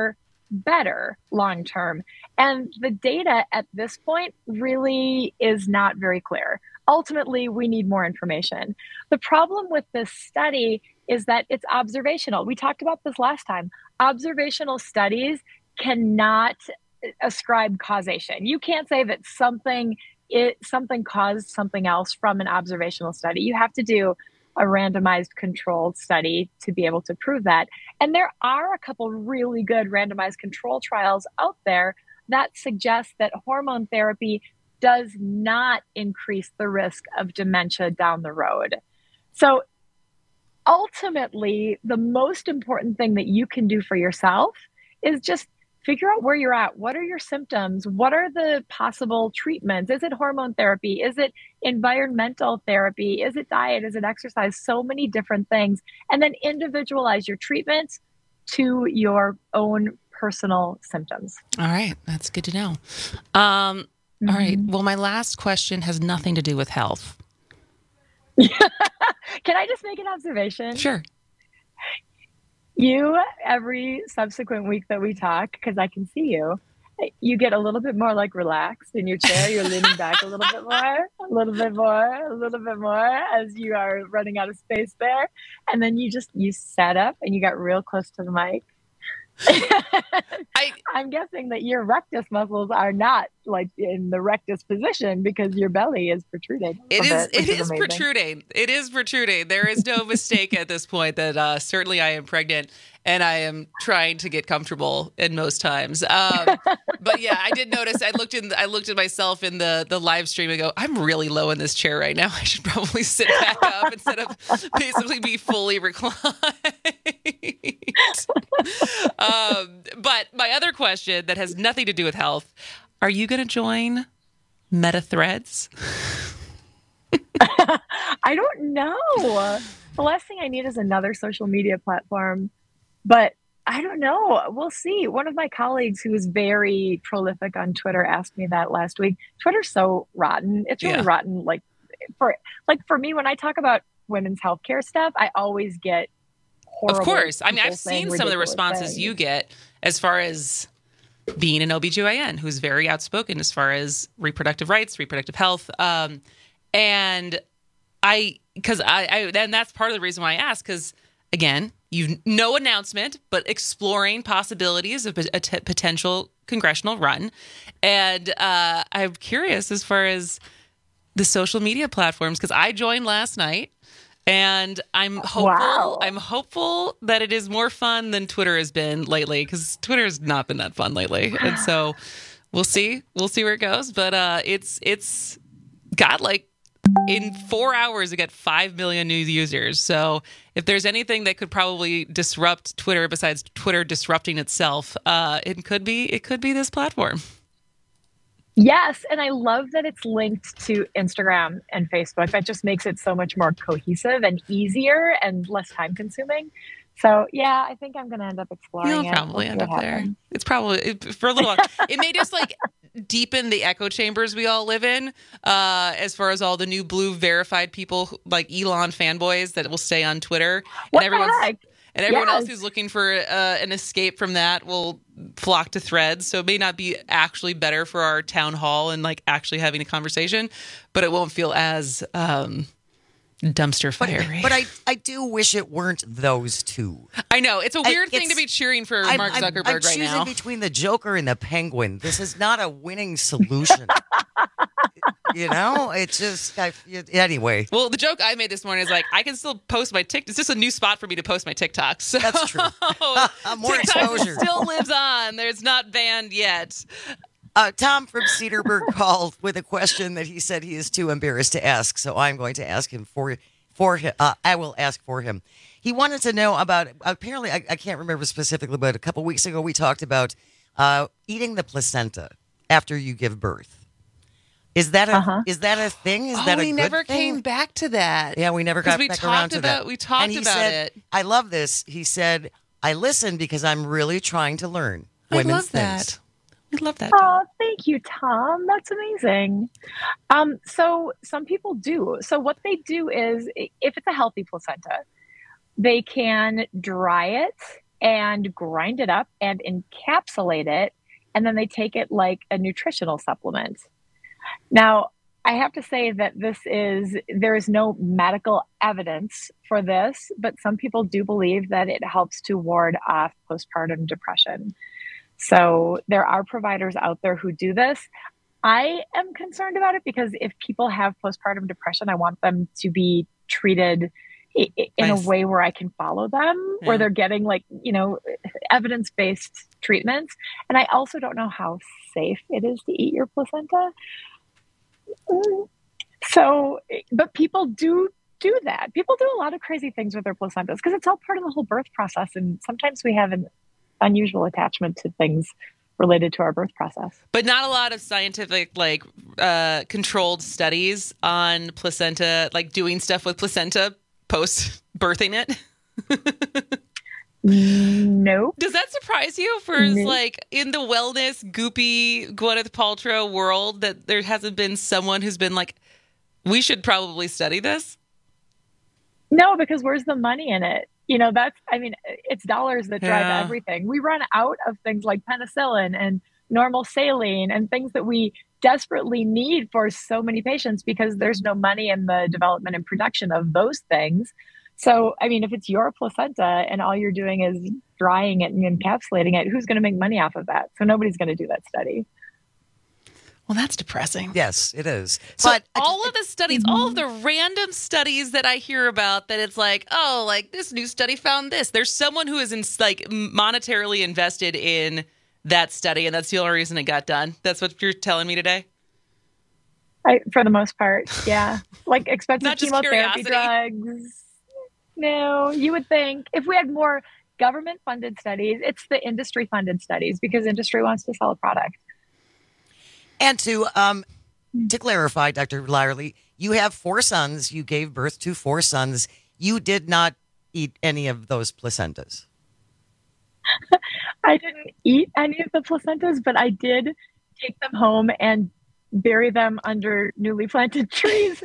better long term. And the data at this point really is not very clear. Ultimately, we need more information. The problem with this study is that it's observational. We talked about this last time. Observational studies cannot ascribe causation. You can't say that something it something caused something else from an observational study. You have to do a randomized controlled study to be able to prove that. And there are a couple really good randomized control trials out there that suggest that hormone therapy does not increase the risk of dementia down the road. So ultimately, the most important thing that you can do for yourself is just figure out where you're at. What are your symptoms? What are the possible treatments? Is it hormone therapy? Is it environmental therapy? Is it diet? Is it exercise? So many different things. And then individualize your treatments to your own personal symptoms. All right. That's good to know. Um, mm-hmm. All right. Well, my last question has nothing to do with health. Can I just make an observation? Sure. You, every subsequent week that we talk, because I can see you, you get a little bit more like relaxed in your chair. You're leaning back a little bit more, a little bit more, a little bit more as you are running out of space there. And then you just, you sat up and you got real close to the mic. I, I'm guessing that your rectus muscles are not like in the rectus position because your belly is protruding. It is. Bit, it is, is protruding. It is protruding. There is no mistake at this point that uh, certainly I am pregnant and I am trying to get comfortable in most times. Um, but yeah, I did notice. I looked in. I looked at myself in the the live stream and go, I'm really low in this chair right now. I should probably sit back up instead of basically be fully reclined. um, but my other question that has nothing to do with health: are you going to join Meta Threads? I don't know. The last thing I need is another social media platform, but I don't know. We'll see. One of my colleagues who is very prolific on Twitter asked me that last week. Twitter's so rotten. It's really yeah. rotten. Like for like for me, when I talk about women's healthcare stuff, I always get horrible. Of course. I mean, I've seen some of the responses things. you get as far as being an O B G Y N who's very outspoken as far as reproductive rights, reproductive health. Um, and I, because I, I, and that's part of the reason why I asked, because again, you've no announcement, but exploring possibilities of a, a t- potential congressional run. And uh, I'm curious as far as the social media platforms, because I joined last night. And I'm hopeful. Wow. I'm hopeful that it is more fun than Twitter has been lately, because Twitter has not been that fun lately. And so we'll see. We'll see where it goes. But uh, it's it's got like in four hours it got five million new users. So if there's anything that could probably disrupt Twitter besides Twitter disrupting itself, uh, it could be it could be this platform. Yes, and I love that it's linked to Instagram and Facebook. That just makes it so much more cohesive and easier and less time consuming. So, yeah, I think I'm going to end up exploring You'll it. You'll probably end up there. It's probably, it, for a little while, it may just like deepen the echo chambers we all live in uh, as far as all the new blue verified people like Elon fanboys that will stay on Twitter. What and the everyone's, heck? And everyone yes. else who's looking for uh, an escape from that will flock to Threads. So it may not be actually better for our town hall and like actually having a conversation, but it won't feel as um, dumpster fiery. But, but I, I do wish it weren't those two. I know. It's a weird I, thing to be cheering for I'm, Mark Zuckerberg I'm, I'm right choosing now. between the Joker and the Penguin. This is not a winning solution. You know, it's just, I, anyway. Well, the joke I made this morning is like, I can still post my TikTok. It's just a new spot for me to post my TikToks. So that's true. More TikTok exposure. Still lives on. There's not banned yet. Uh, Tom from Cedarburg called with a question that he said he is too embarrassed to ask. So I'm going to ask him for, for him. Uh, I will ask for him. He wanted to know about, apparently, I, I can't remember specifically, but a couple weeks ago we talked about uh, eating the placenta after you give birth. Is that a uh-huh. is that a thing? Is oh, that a we good never thing? came back to that. Yeah, we never got we back talked around to about, that. We talked and he about said, it. I love this. He said, I listen because I'm really trying to learn women's I love things. That. We love that. Oh, thank you, Tom. That's amazing. Um, so some people do. So what they do is, if it's a healthy placenta, they can dry it and grind it up and encapsulate it. And then they take it like a nutritional supplement. Now, I have to say that this is, there is no medical evidence for this, but some people do believe that it helps to ward off postpartum depression. So there are providers out there who do this. I am concerned about it because if people have postpartum depression, I want them to be treated in nice. a way where I can follow them, yeah. where they're getting like, you know, evidence-based treatments. And I also don't know how safe it is to eat your placenta. So, but people do do that. People do a lot of crazy things with their placentas because it's all part of the whole birth process. And sometimes we have an unusual attachment to things related to our birth process. But not a lot of scientific, like, uh, controlled studies on placenta, like doing stuff with placenta post birthing it. No. Does that surprise you for no. like in the wellness goopy Gwyneth Paltrow world that there hasn't been someone who's been like, we should probably study this? No, because where's the money in it? You know, that's, I mean, it's dollars that drive Yeah. everything. We run out of things like penicillin and normal saline and things that we desperately need for so many patients because there's no money in the development and production of those things. So, I mean, if it's your placenta and all you're doing is drying it and encapsulating it, who's going to make money off of that? So nobody's going to do that study. Well, that's depressing. Yes, it is. So But all of the studies, all of the random studies that I hear about that it's like, oh, like this new study found this. There's someone who is in, like monetarily invested in that study, and that's the only reason it got done. That's what you're telling me today? I, for the most part, yeah. Like expensive Not just chemotherapy curiosity. drugs. No, you would think if we had more government-funded studies, it's the industry-funded studies because industry wants to sell a product. And to um, to clarify, Doctor Lyerly, you have four sons. You gave birth to four sons. You did not eat any of those placentas. I didn't eat any of the placentas, but I did take them home and bury them under newly planted trees.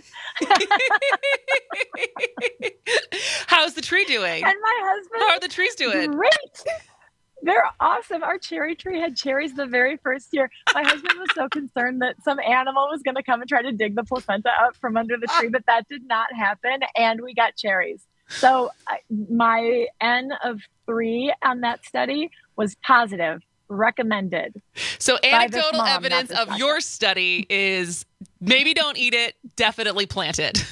How's the tree doing? And my husband. How are the trees doing? Great. They're awesome. Our cherry tree had cherries the very first year. My husband was so concerned that some animal was going to come and try to dig the placenta up from under the tree, but that did not happen. And we got cherries. So I, my N of three on that study was positive, recommended. So by this anecdotal mom, not evidence this of doctor. your study is maybe don't eat it, definitely plant it.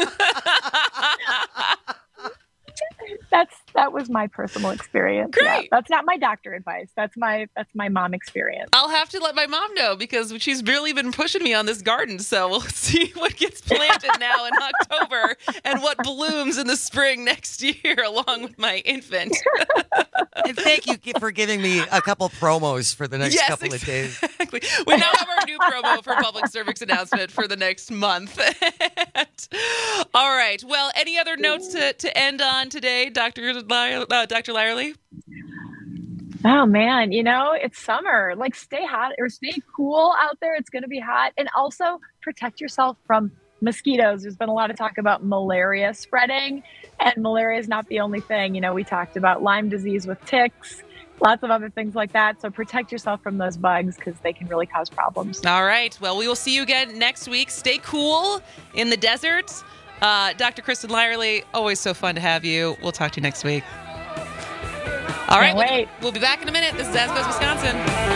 That's that was my personal experience. Great. Yeah, that's not my doctor advice. That's my that's my mom experience. I'll have to let my mom know because she's really been pushing me on this garden. So we'll see what gets planted now in October and what blooms in the spring next year along with my infant. And thank you for giving me a couple promos for the next Yes, couple of days. Exactly. We now have our new promo for public service announcement for the next month. All right. Well, any other notes to, to end on today, Doctor Ly- uh, Doctor Lyerly? Oh man, you know, it's summer. Like stay hot or stay cool out there. It's going to be hot. And also protect yourself from mosquitoes. There's been a lot of talk about malaria spreading, and malaria is not the only thing. You know, we talked about Lyme disease with ticks, lots of other things like that. So protect yourself from those bugs because they can really cause problems. All right. Well, we will see you again next week. Stay cool in the desert. Uh, Doctor Kristen Lyerly, always so fun to have you. We'll talk to you next week. All right. We'll be, we'll be back in a minute. This is As Goes Wisconsin.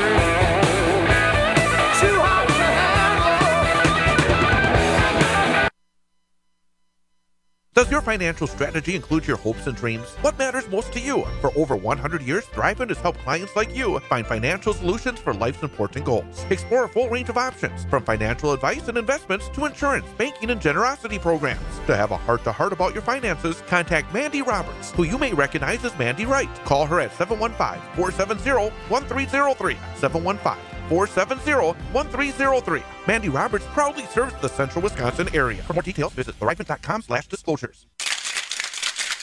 Does your financial strategy include your hopes and dreams? What matters most to you? For over one hundred years, Thrivent has helped clients like you find financial solutions for life's important goals. Explore a full range of options, from financial advice and investments to insurance, banking, and generosity programs. To have a heart-to-heart about your finances, contact Mandy Roberts, who you may recognize as Mandy Wright. Call her at seven one five, four seven zero, one three zero three, seven one five, four seven zero, one three zero three. Mandy Roberts proudly serves the central Wisconsin area. For more details, visit thrivent dot com slash disclosures.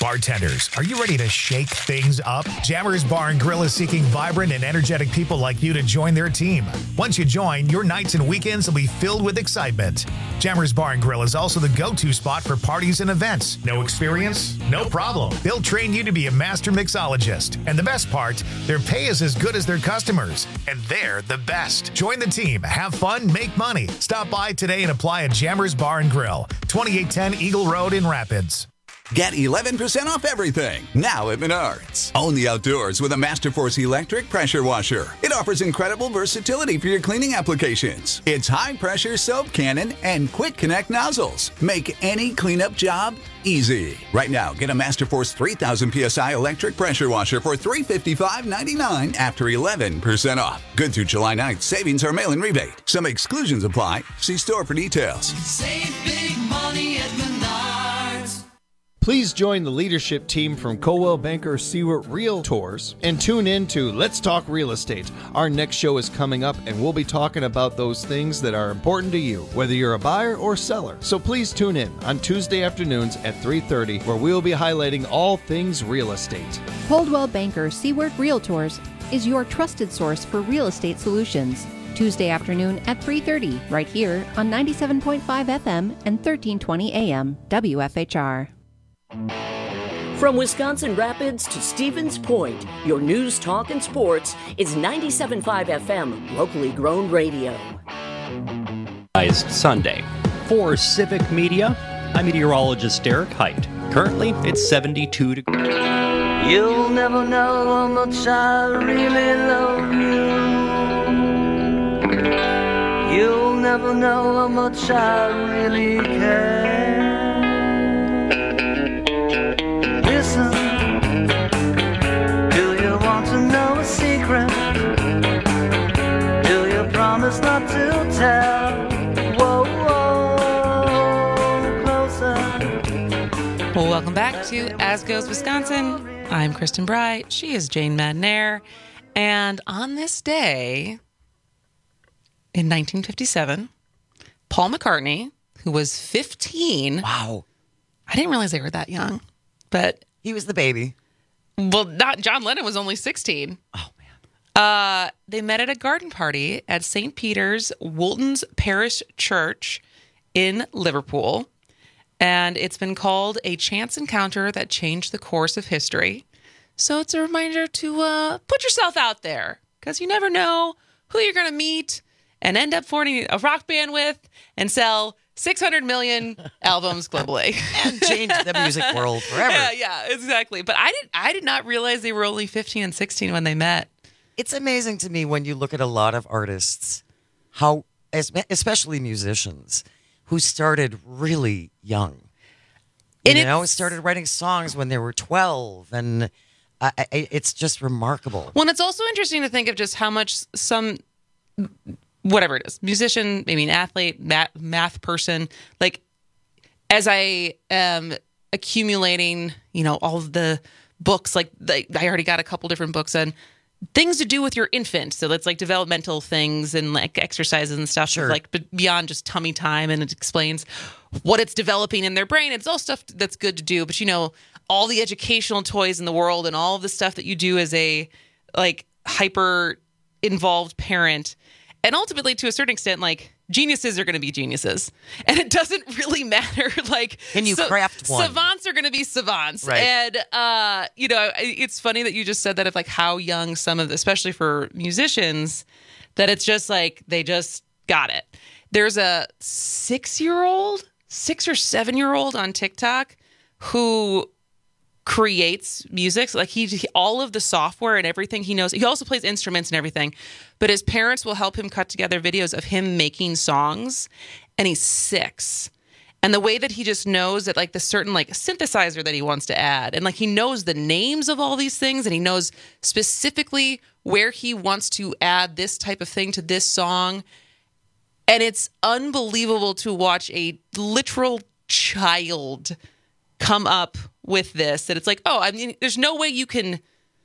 Bartenders, are you ready to shake things up? Jammers Bar and Grill is seeking vibrant and energetic people like you to join their team. Once you join, your nights and weekends will be filled with excitement. Jammers Bar and Grill is also the go-to spot for parties and events. No experience? No problem. They'll train you to be a master mixologist. And the best part, their pay is as good as their customers. And they're the best. Join the team, have fun, make money. Stop by today and apply at Jammers Bar and Grill, twenty-eight ten Eagle Road in Rapids. Get eleven percent off everything now at Menards. Own the outdoors with a Masterforce electric pressure washer. It offers incredible versatility for your cleaning applications. Its high-pressure soap cannon and quick connect nozzles make any cleanup job easy. Right now, get a Masterforce three thousand P S I electric pressure washer for three hundred fifty-five dollars and ninety-nine cents after eleven percent off. Good through July ninth. Savings are mail-in rebate. Some exclusions apply. See store for details. Save big money at Menards. Please join the leadership team from Coldwell Banker Seward Realtors and tune in to Let's Talk Real Estate. Our next show is coming up, and we'll be talking about those things that are important to you, whether you're a buyer or seller. So please tune in on Tuesday afternoons at three thirty, where we'll be highlighting all things real estate. Coldwell Banker Seward Realtors is your trusted source for real estate solutions. Tuesday afternoon at three thirty, right here on ninety-seven point five F M and thirteen twenty A M W F H R. From Wisconsin Rapids to Stevens Point, your news, talk, and sports is ninety-seven point five F M, locally grown radio. Sunday. For Civic Media, I'm meteorologist Derek Height. Currently, it's seventy-two degrees. You'll never know how much I really love you. You'll never know how much I really care. Listen, do you want to know a secret? Do you promise not to tell? Whoa, whoa, closer. Well, welcome back to As Goes Wisconsin. I'm Kristen Bright. She is Jane Madnair. And on this day, in nineteen fifty-seven, Paul McCartney, who was fifteen. Wow. I didn't realize they were that young. But he was the baby. Well, not John Lennon was only sixteen. Oh, man. Uh, they met at a garden party at Saint Peter's Woolton's Parish Church in Liverpool. And it's been called a chance encounter that changed the course of history. So it's a reminder to uh, put yourself out there, because you never know who you're going to meet and end up forming a rock band with and sell six hundred million albums globally. And change the music world forever. Yeah, yeah, exactly. But I did I did not realize they were only fifteen and sixteen when they met. It's amazing to me when you look at a lot of artists, how, especially musicians, who started really young. You And know, it's- started writing songs when they were twelve, and I, I, it's just remarkable. Well, and it's also interesting to think of just how much some, whatever it is, musician, maybe an athlete, math, math person, like as I am accumulating, you know, all of the books, like the, I already got a couple different books on things to do with your infant. So that's like developmental things and like exercises and stuff, Sure. like beyond just tummy time. And it explains what it's developing in their brain. It's all stuff that's good to do. But, you know, all the educational toys in the world and all of the stuff that you do as a like hyper involved parent. And ultimately, to a certain extent, like geniuses are going to be geniuses, and it doesn't really matter. Like, Can you craft one? Savants are going to be savants, Right. and uh, you know, it's funny that you just said that of like how young some of, the, especially for musicians, that it's just like they just got it. There's a six-year-old, six or seven-year-old on TikTok who creates music. So like he, he all of the software and everything he knows. He also plays instruments and everything, but his parents will help him cut together videos of him making songs, and he's six. And the way that he just knows that like the certain like synthesizer that he wants to add, and like he knows the names of all these things, and he knows specifically where he wants to add this type of thing to this song. And it's unbelievable to watch a literal child come up with this, that it's like, oh, I mean, there's no way you can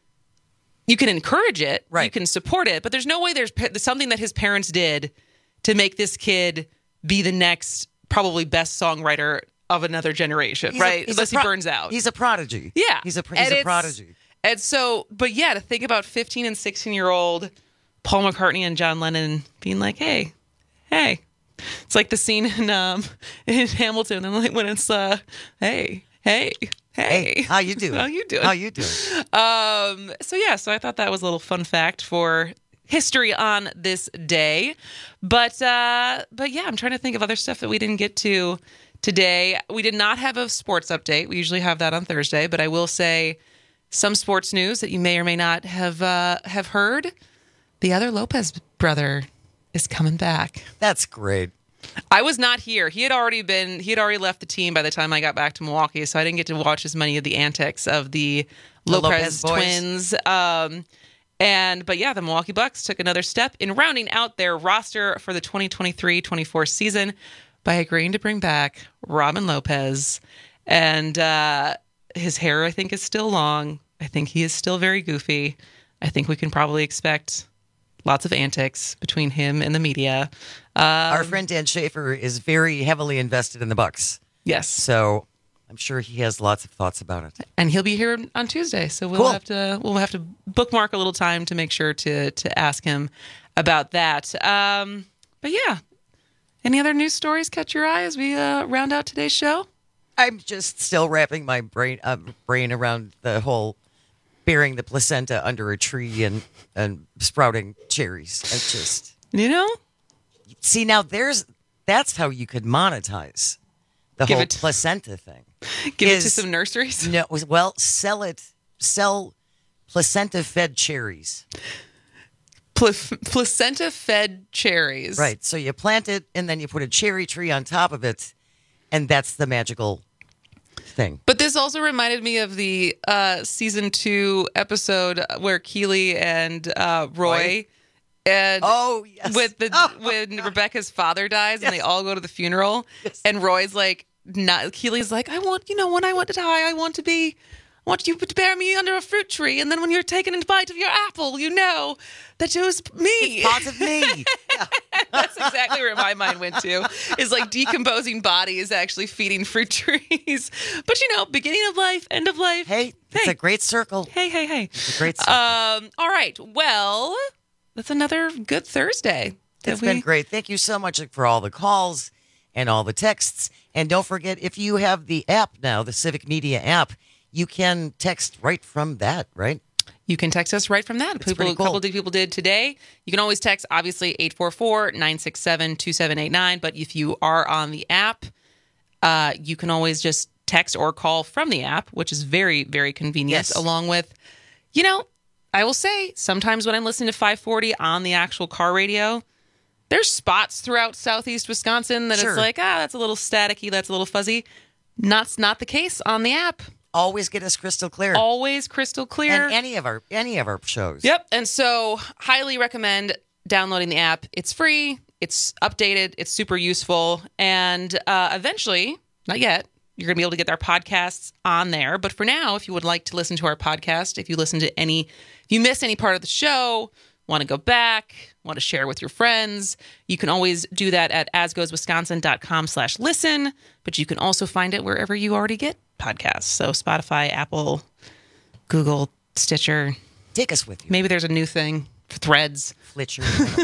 you can encourage it, right? You can support it, but there's no way there's pa- something that his parents did to make this kid be the next probably best songwriter of another generation, He's a- right? he's a Unless pro- he burns out. He's a prodigy. Yeah. He's a he's And a it's- prodigy. And so, but yeah, to think about fifteen and sixteen year old Paul McCartney and John Lennon being like, hey, hey. It's like the scene in um in Hamilton, and like when it's uh, hey, hey, hey, Hey, how you doing? How you doing? How you doing? Um. So yeah. So I thought that was a little fun fact for history on this day. But uh, but yeah, I'm trying to think of other stuff that we didn't get to today. We did not have a sports update. We usually have that on Thursday. But I will say some sports news that you may or may not have uh, have heard. The other Lopez brother is coming back. That's great. I was not here. He had already been, he had already left the team by the time I got back to Milwaukee, so I didn't get to watch as many of the antics of the, The Lopez, Lopez boys. twins. Um, and, but yeah, the Milwaukee Bucks took another step in rounding out their roster for the twenty twenty-three twenty-four season by agreeing to bring back Robin Lopez. And uh, his hair, I think, is still long. I think he is still very goofy. I think we can probably expect lots of antics between him and the media. Um, Our friend Dan Schaefer is very heavily invested in the Bucks. Yes. So I'm sure he has lots of thoughts about it. And he'll be here on Tuesday, so we'll Cool. have to we'll have to bookmark a little time to make sure to to ask him about that. Um, but yeah, any other news stories catch your eye as we uh, round out today's show? I'm just still wrapping my brain uh, brain around the whole burying the placenta under a tree and, and sprouting cherries. It's just, you know, see now there's that's how you could monetize the Give whole it- placenta thing. Give it to Is- some nurseries. No, well, sell it, sell placenta fed cherries. Pla- placenta fed cherries. Right. So you plant it and then you put a cherry tree on top of it, and that's the magical thing. But this also reminded me of the uh, season two episode where Keely and uh, Roy. Roy? And Oh, yes. with the when Rebecca's father dies and they all go to the funeral, and Roy's like, not Keely's like, I want, you know, when I want to die, I want to be, I want you to bury me under a fruit tree, and then when you're taking a bite of your apple, you know that it was me. It's part of me. That's exactly where my mind went to. Is like decomposing body is actually feeding fruit trees. But you know, beginning of life, end of life. Hey, it's hey. a great circle. Hey, hey, hey. It's a great circle. Um. All right. Well, that's another good Thursday. that It's we- been great. Thank you so much for all the calls and all the texts. And don't forget, if you have the app now, the Civic Media app, you can text right from that, right? You can text us right from that. It's People, pretty A couple cool. of people did today. You can always text, obviously, eight four four, nine six seven, two seven eight nine. But if you are on the app, uh, you can always just text or call from the app, which is very, very convenient. Yes. Along with, you know, I will say, sometimes when I'm listening to five forty on the actual car radio, there's spots throughout southeast Wisconsin that Sure. it's like, ah, that's a little staticky, that's a little fuzzy. Not, not the case on the app. Always get us crystal clear. Always crystal clear. And any of our any of our shows. Yep. And so, highly recommend downloading the app. It's free, it's updated, it's super useful. And uh, eventually, not yet, you're going to be able to get our podcasts on there. But for now, if you would like to listen to our podcast, if you listen to any, if you miss any part of the show, want to go back, want to share with your friends, you can always do that at asgoeswisconsin.com slash listen. But you can also find it wherever you already get podcasts. So Spotify, Apple, Google, Stitcher. Take us with you. Maybe there's a new thing for Threads. Flitcher.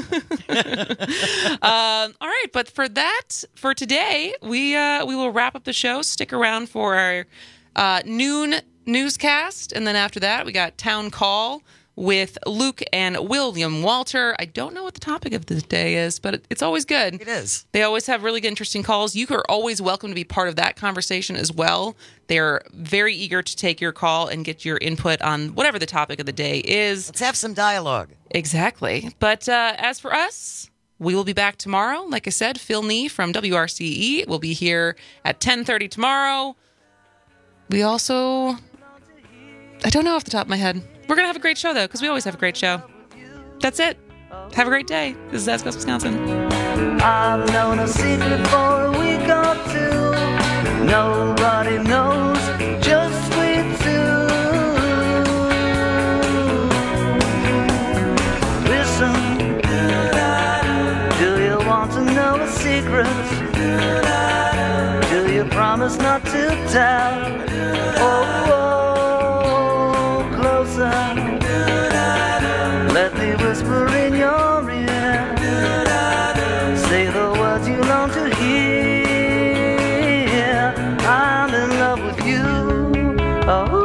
um, all right, but for that, for today, we uh, we will wrap up the show. Stick around for our uh, noon newscast, and then after that, we got Town Call with Luke and William Walter. I don't know what the topic of the day is, but it, it's always good. It is. They always have really good, interesting calls. You are always welcome to be part of that conversation as well. They're very eager to take your call and get your input on whatever the topic of the day is. Let's have some dialogue. Exactly. But uh, as for us, we will be back tomorrow. Like I said, Phil Nee from W R C E will be here at ten thirty tomorrow. We also, I don't know off the top of my head. We're going to have a great show, though, because we always have a great show. That's it. Have a great day. This is As Goes Wisconsin. I've known a secret for a week or two. Nobody knows, just we two. Listen, do you want to know a secret? Do you promise town. Oh, oh, closer. Let me whisper in your ear. Say the words you long to hear. I'm in love with you. Oh.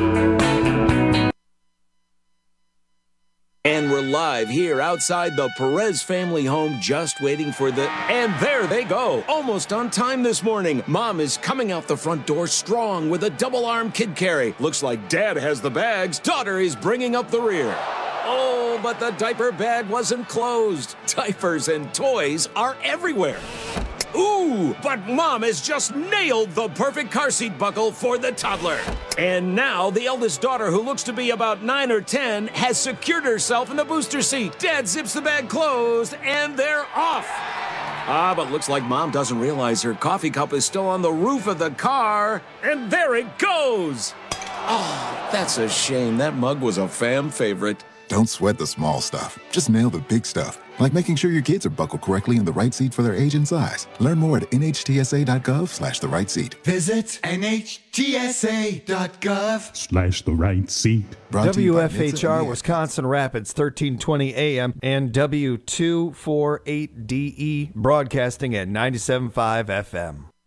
And we're live here outside the Perez family home, just waiting for the... And there they go, almost on time this morning. Mom is coming out the front door strong with a double-arm kid carry. Looks like Dad has the bags. Daughter is bringing up the rear. Oh, but the diaper bag wasn't closed. Diapers and toys are everywhere. Ooh, but Mom has just nailed the perfect car seat buckle for the toddler. And now the eldest daughter, who looks to be about nine or ten, has secured herself in the booster seat. Dad zips the bag closed, and they're off. Ah, but looks like Mom doesn't realize her coffee cup is still on the roof of the car. And there it goes. Oh, that's a shame. That mug was a fam favorite. Don't sweat the small stuff. Just nail the big stuff, like making sure your kids are buckled correctly in the right seat for their age and size. Learn more at N H T S A dot gov slash the right seat. Visit N H T S A dot gov slash the right seat. W F H R Wisconsin Rapids, thirteen twenty A M and W two forty-eight D E broadcasting at ninety-seven point five F M.